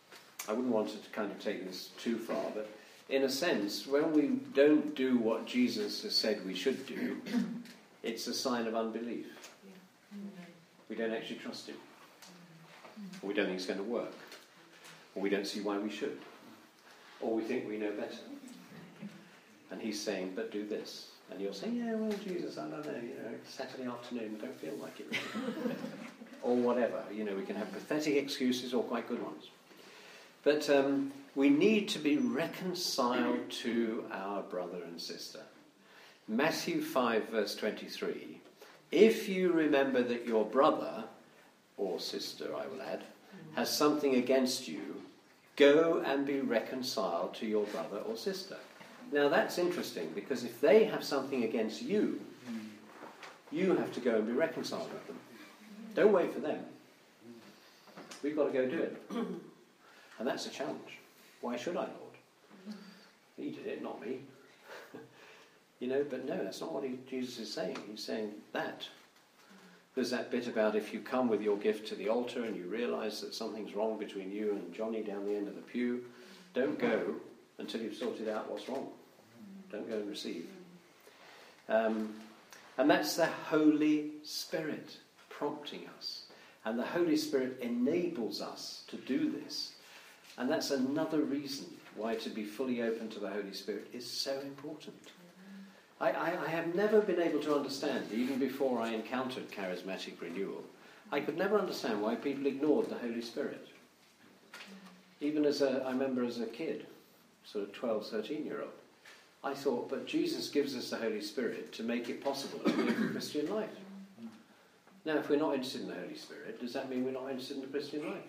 I wouldn't want to kind of take this too far, but in a sense, when we don't do what Jesus has said we should do, it's a sign of unbelief. We don't actually trust him. Or we don't think it's going to work. Or we don't see why we should. Or we think we know better. And he's saying, but do this. And you're saying, yeah, well, Jesus, I don't know, it's Saturday afternoon, I don't feel like it really. Or whatever. We can have pathetic excuses or quite good ones. But we need to be reconciled to our brother and sister. Matthew 5, verse 23. If you remember that your brother, or sister, I will add, has something against you, go and be reconciled to your brother or sister. Now that's interesting, because if they have something against you, you have to go and be reconciled with them. Don't wait for them. We've got to go do it. And that's a challenge. Why should I, Lord? He did it, not me. But no, that's not what Jesus is saying. He's saying that. There's that bit about if you come with your gift to the altar and you realise that something's wrong between you and Johnny down the end of the pew, don't go until you've sorted out what's wrong. Don't go and receive. And that's the Holy Spirit prompting us. And the Holy Spirit enables us to do this. And that's another reason why to be fully open to the Holy Spirit is so important. I have never been able to understand, even before I encountered charismatic renewal, I could never understand why people ignored the Holy Spirit. Even I remember as a kid, sort of 12, 13-year-old, I thought, but Jesus gives us the Holy Spirit to make it possible to live the Christian life. Now, if we're not interested in the Holy Spirit, does that mean we're not interested in the Christian life?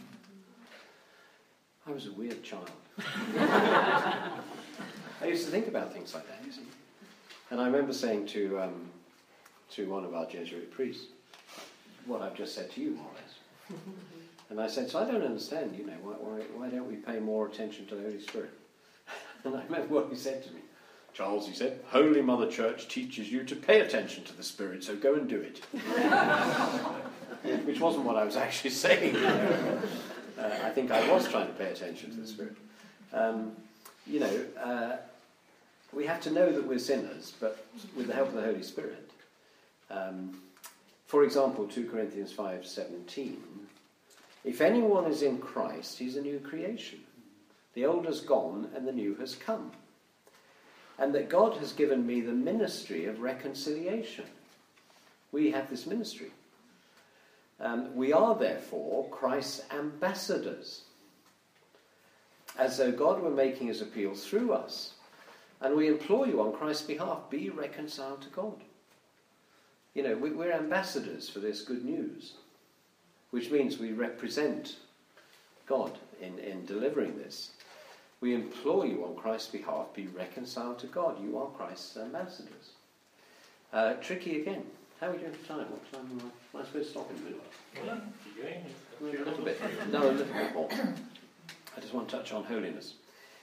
I was a weird child. I used to think about things like that, you see. And I remember saying to one of our Jesuit priests what I've just said to you, more or less. And I said, so I don't understand, why don't we pay more attention to the Holy Spirit? And I remember what he said to me. Charles, he said, Holy Mother Church teaches you to pay attention to the Spirit, so go and do it. Which wasn't what I was actually saying. I think I was trying to pay attention to the Spirit. We have to know that we're sinners, but with the help of the Holy Spirit. For example, 2 Corinthians 5:17. If anyone is in Christ, he's a new creation. The old has gone and the new has come. And that God has given me the ministry of reconciliation. We have this ministry. We are therefore Christ's ambassadors. As though God were making his appeal through us. And we implore you on Christ's behalf, be reconciled to God. We're ambassadors for this good news. Which means we represent God in delivering this. We implore you on Christ's behalf, be reconciled to God. You are Christ's ambassadors. Tricky again. How are we doing for time? What time am I supposed to stop in the middle? A little bit. No, a little bit more. I just want to touch on holiness.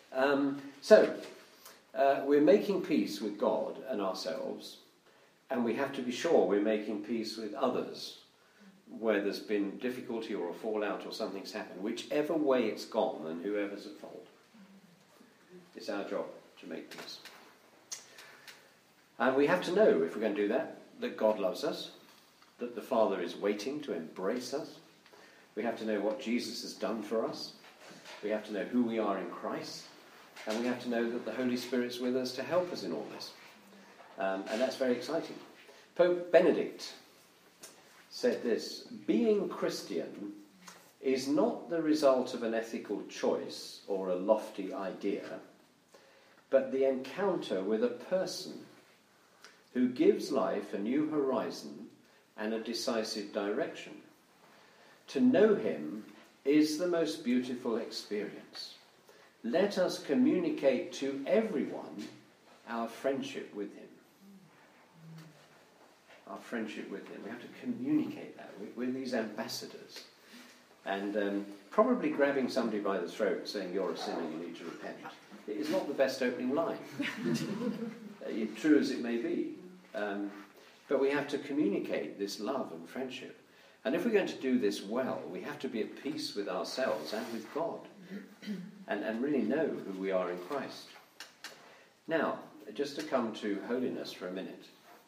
We're making peace with God and ourselves, and we have to be sure we're making peace with others where there's been difficulty or a fallout or something's happened, whichever way it's gone and whoever's at fault. It's our job to make peace. And we have to know, if we're going to do that God loves us, that the Father is waiting to embrace us. We have to know what Jesus has done for us. We have to know who we are in Christ. And we have to know that the Holy Spirit's with us to help us in all this. And that's very exciting. Pope Benedict said this: being Christian is not the result of an ethical choice or a lofty idea, but the encounter with a person who gives life a new horizon and a decisive direction. To know him is the most beautiful experience. Let us communicate to everyone our friendship with him. Our friendship with him. We have to communicate that. We're these ambassadors. And probably grabbing somebody by the throat saying, you're a sinner, you need to repent, it is not the best opening line. True as it may be. But we have to communicate this love and friendship. And if we're going to do this well, we have to be at peace with ourselves and with God. and really know who we are in Christ. Now, just to come to holiness for a minute.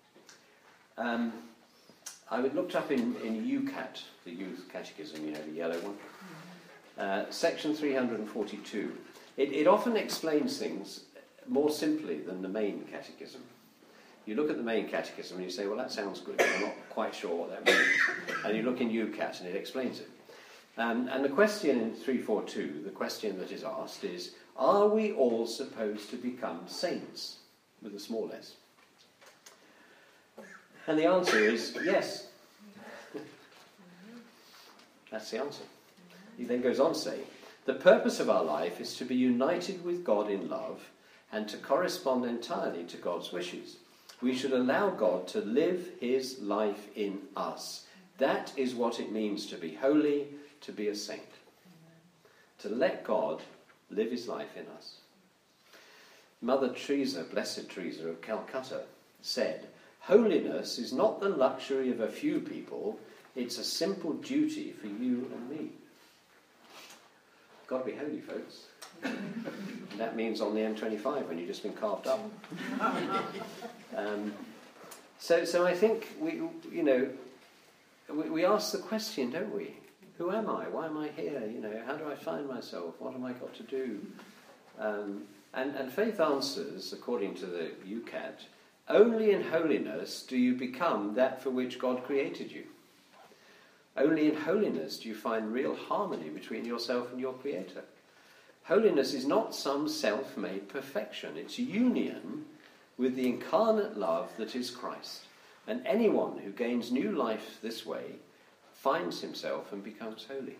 I looked up in UCAT, the Youth Catechism, you know, the yellow one, section 342. It often explains things more simply than the main catechism. You look at the main catechism and you say, well, that sounds good, but I'm not quite sure what that means. And you look in UCAT and it explains it. And the question in 342, the question that is asked is, are we all supposed to become saints? With a small s. And the answer is yes. That's the answer. He then goes on to say, the purpose of our life is to be united with God in love and to correspond entirely to God's wishes. We should allow God to live his life in us. That is what it means to be holy, to be a saint. To let God live his life in us. Mother Teresa, Blessed Teresa of Calcutta, said, holiness is not the luxury of a few people, it's a simple duty for you and me. Got to be holy, folks. And that means on the M25 when you've just been carved up. So I think we ask the question, don't we? Who am I? Why am I here? You know, how do I find myself? What have I got to do? And faith answers, according to the UCAT, only in holiness do you become that for which God created you. Only in holiness do you find real harmony between yourself and your Creator. Holiness is not some self-made perfection. It's union with the incarnate love that is Christ. And anyone who gains new life this way finds himself and becomes holy.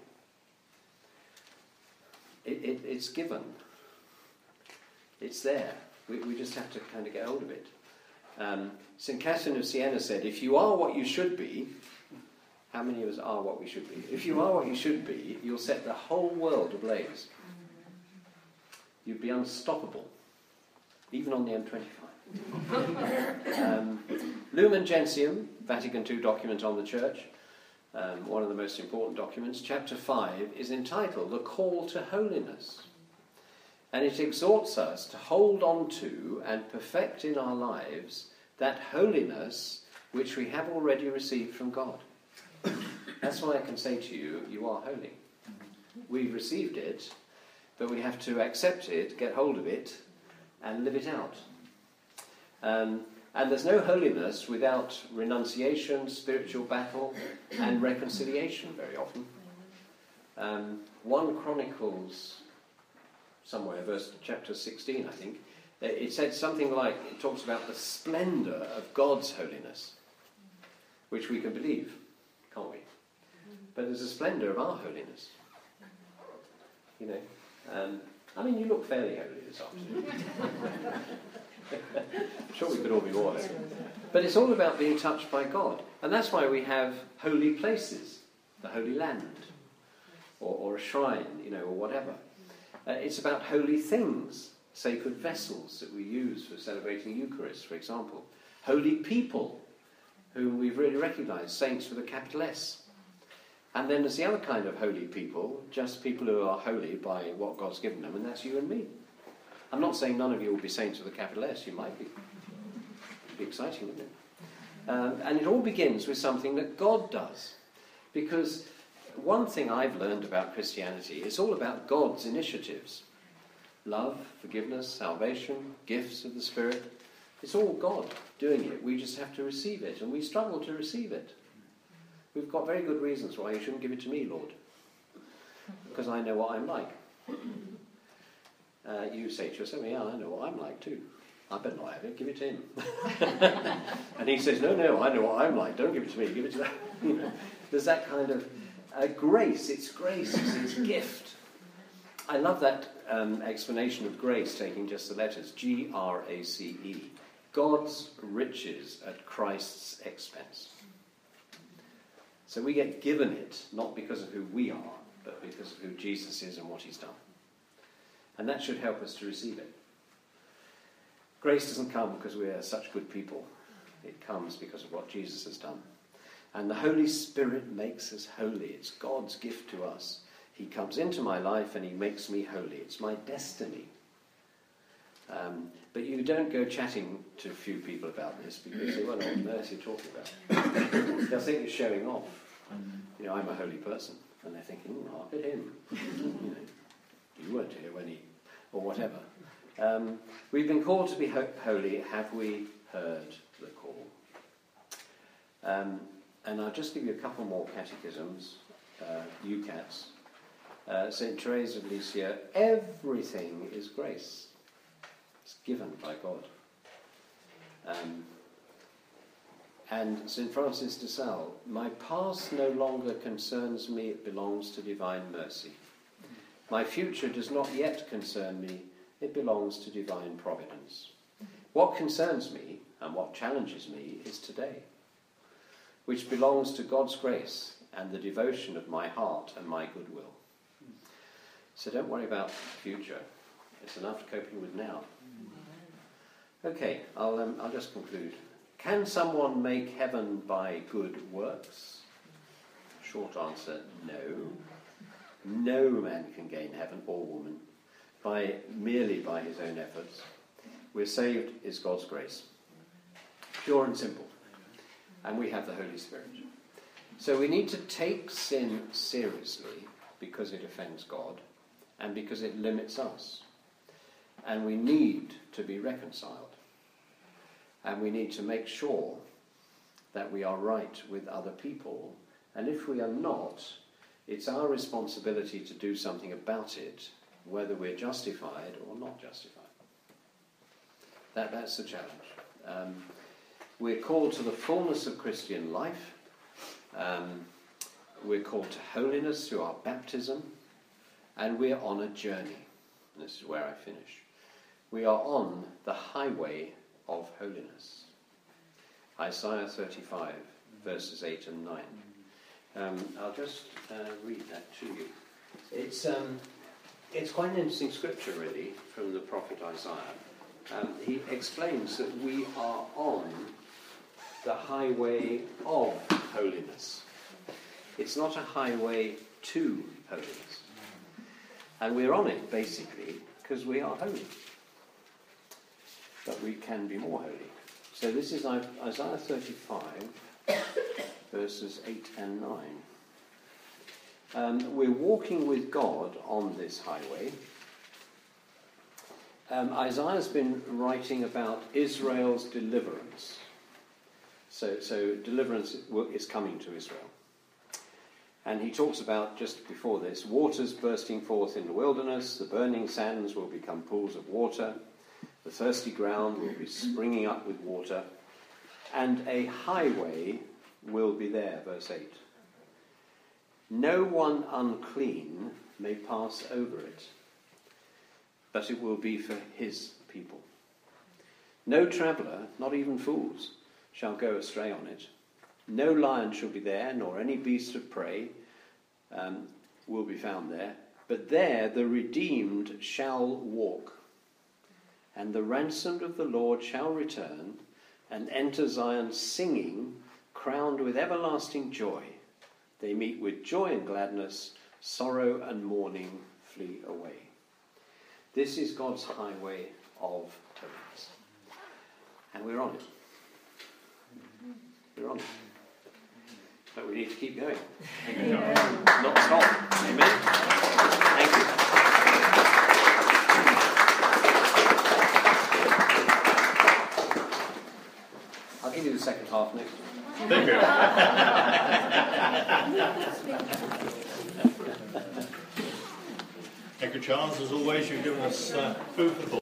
It's given. It's there. We just have to kind of get hold of it. St. Catherine of Siena said, if you are what you should be, how many of us are what we should be? If you are what you should be, you'll set the whole world ablaze. You'd be unstoppable, even on the M25. Lumen Gentium, Vatican II document on the Church, one of the most important documents, chapter 5, is entitled The Call to Holiness. And it exhorts us to hold on to and perfect in our lives that holiness which we have already received from God. That's why I can say to you, you are holy. We've received it, but we have to accept it, get hold of it, and live it out. And there's no holiness without renunciation, spiritual battle, and reconciliation very often. 1 Chronicles, somewhere, chapter 16, I think, it said something like, it talks about the splendour of God's holiness, which we can believe, can't we? But there's a splendour of our holiness. You know, I mean, you look fairly holy this afternoon. I'm sure we could all be more holy. But it's all about being touched by God. And that's why we have holy places, the Holy Land, or a shrine, you know, or whatever. It's about holy things, sacred vessels that we use for celebrating Eucharist, for example. Holy people, whom we've really recognised, saints with a capital S. And then there's the other kind of holy people, just people who are holy by what God's given them, and that's you and me. I'm not saying none of you will be saints with a capital S, you might be. It'd be exciting, wouldn't it? And it all begins with something that God does. Because one thing I've learned about Christianity, it's all about God's initiatives. Love, forgiveness, salvation, gifts of the Spirit. It's all God doing it. We just have to receive it, and we struggle to receive it. We've got very good reasons why you shouldn't give it to me, Lord. Because I know what I'm like. You say to yourself, yeah, I know what I'm like too. I better not have it, give it to him. And he says, no, I know what I'm like, don't give it to me, give it to that. You know, there's that kind of grace, it's his gift. I love that explanation of grace, taking just the letters, G-R-A-C-E. God's riches at Christ's expense. So we get given it, not because of who we are, but because of who Jesus is and what he's done. And that should help us to receive it. Grace doesn't come because we are such good people. It comes because of what Jesus has done. And the Holy Spirit makes us holy. It's God's gift to us. He comes into my life and he makes me holy. It's my destiny. But you don't go chatting to a few people about this because they won't know what on earth you're talking about. They'll think you're showing off. You know, I'm a holy person. And they're thinking, look at him. You know, you weren't here when he... or whatever. We've been called to be holy. Have we heard the call? And I'll just give you a couple more catechisms, UCATs. St. Therese of Lisieux, everything is grace. It's given by God. And St. Francis de Sales, my past no longer concerns me, it belongs to divine mercy. My future does not yet concern me, it belongs to divine providence. What concerns me and what challenges me is today, which belongs to God's grace and the devotion of my heart and my goodwill. So don't worry about the future. It's enough coping with now. Okay, I'll just conclude. Can someone make heaven by good works? Short answer, no. No man can gain heaven, or woman, merely by his own efforts. We're saved is God's grace. Pure and simple. And we have the Holy Spirit. So we need to take sin seriously because it offends God and because it limits us. And we need to be reconciled. And we need to make sure that we are right with other people. And if we are not, it's our responsibility to do something about it, whether we're justified or not justified. That's the challenge. We're called to the fullness of Christian life. We're called to holiness through our baptism. And we're on a journey. This is where I finish. We are on the highway of holiness. Isaiah 35, verses 8 and 9. I'll just read that to you. It's quite an interesting scripture, really, from the prophet Isaiah. He explains that we are on the highway of holiness. It's not a highway to holiness. And we're on it, basically, because we are holy. But we can be more holy. So this is Isaiah 35, verses 8 and 9. We're walking with God on this highway. Isaiah's been writing about Israel's deliverance. So deliverance is coming to Israel. And he talks about, just before this, waters bursting forth in the wilderness, the burning sands will become pools of water, the thirsty ground will be springing up with water, and a highway will be there, verse 8. No one unclean may pass over it, but it will be for his people. No traveller, not even fools, shall go astray on it. No lion shall be there, nor any beast of prey will be found there. But there the redeemed shall walk, and the ransomed of the Lord shall return, and enter Zion singing, crowned with everlasting joy. They meet with joy and gladness, sorrow and mourning flee away. This is God's highway of holiness. And we're on it. We're on it. But we need to keep going. Not stop. Amen. Thank you. I'll give you the second half next time. Thank you. Thank you, Charles. As always, you've given us food for thought.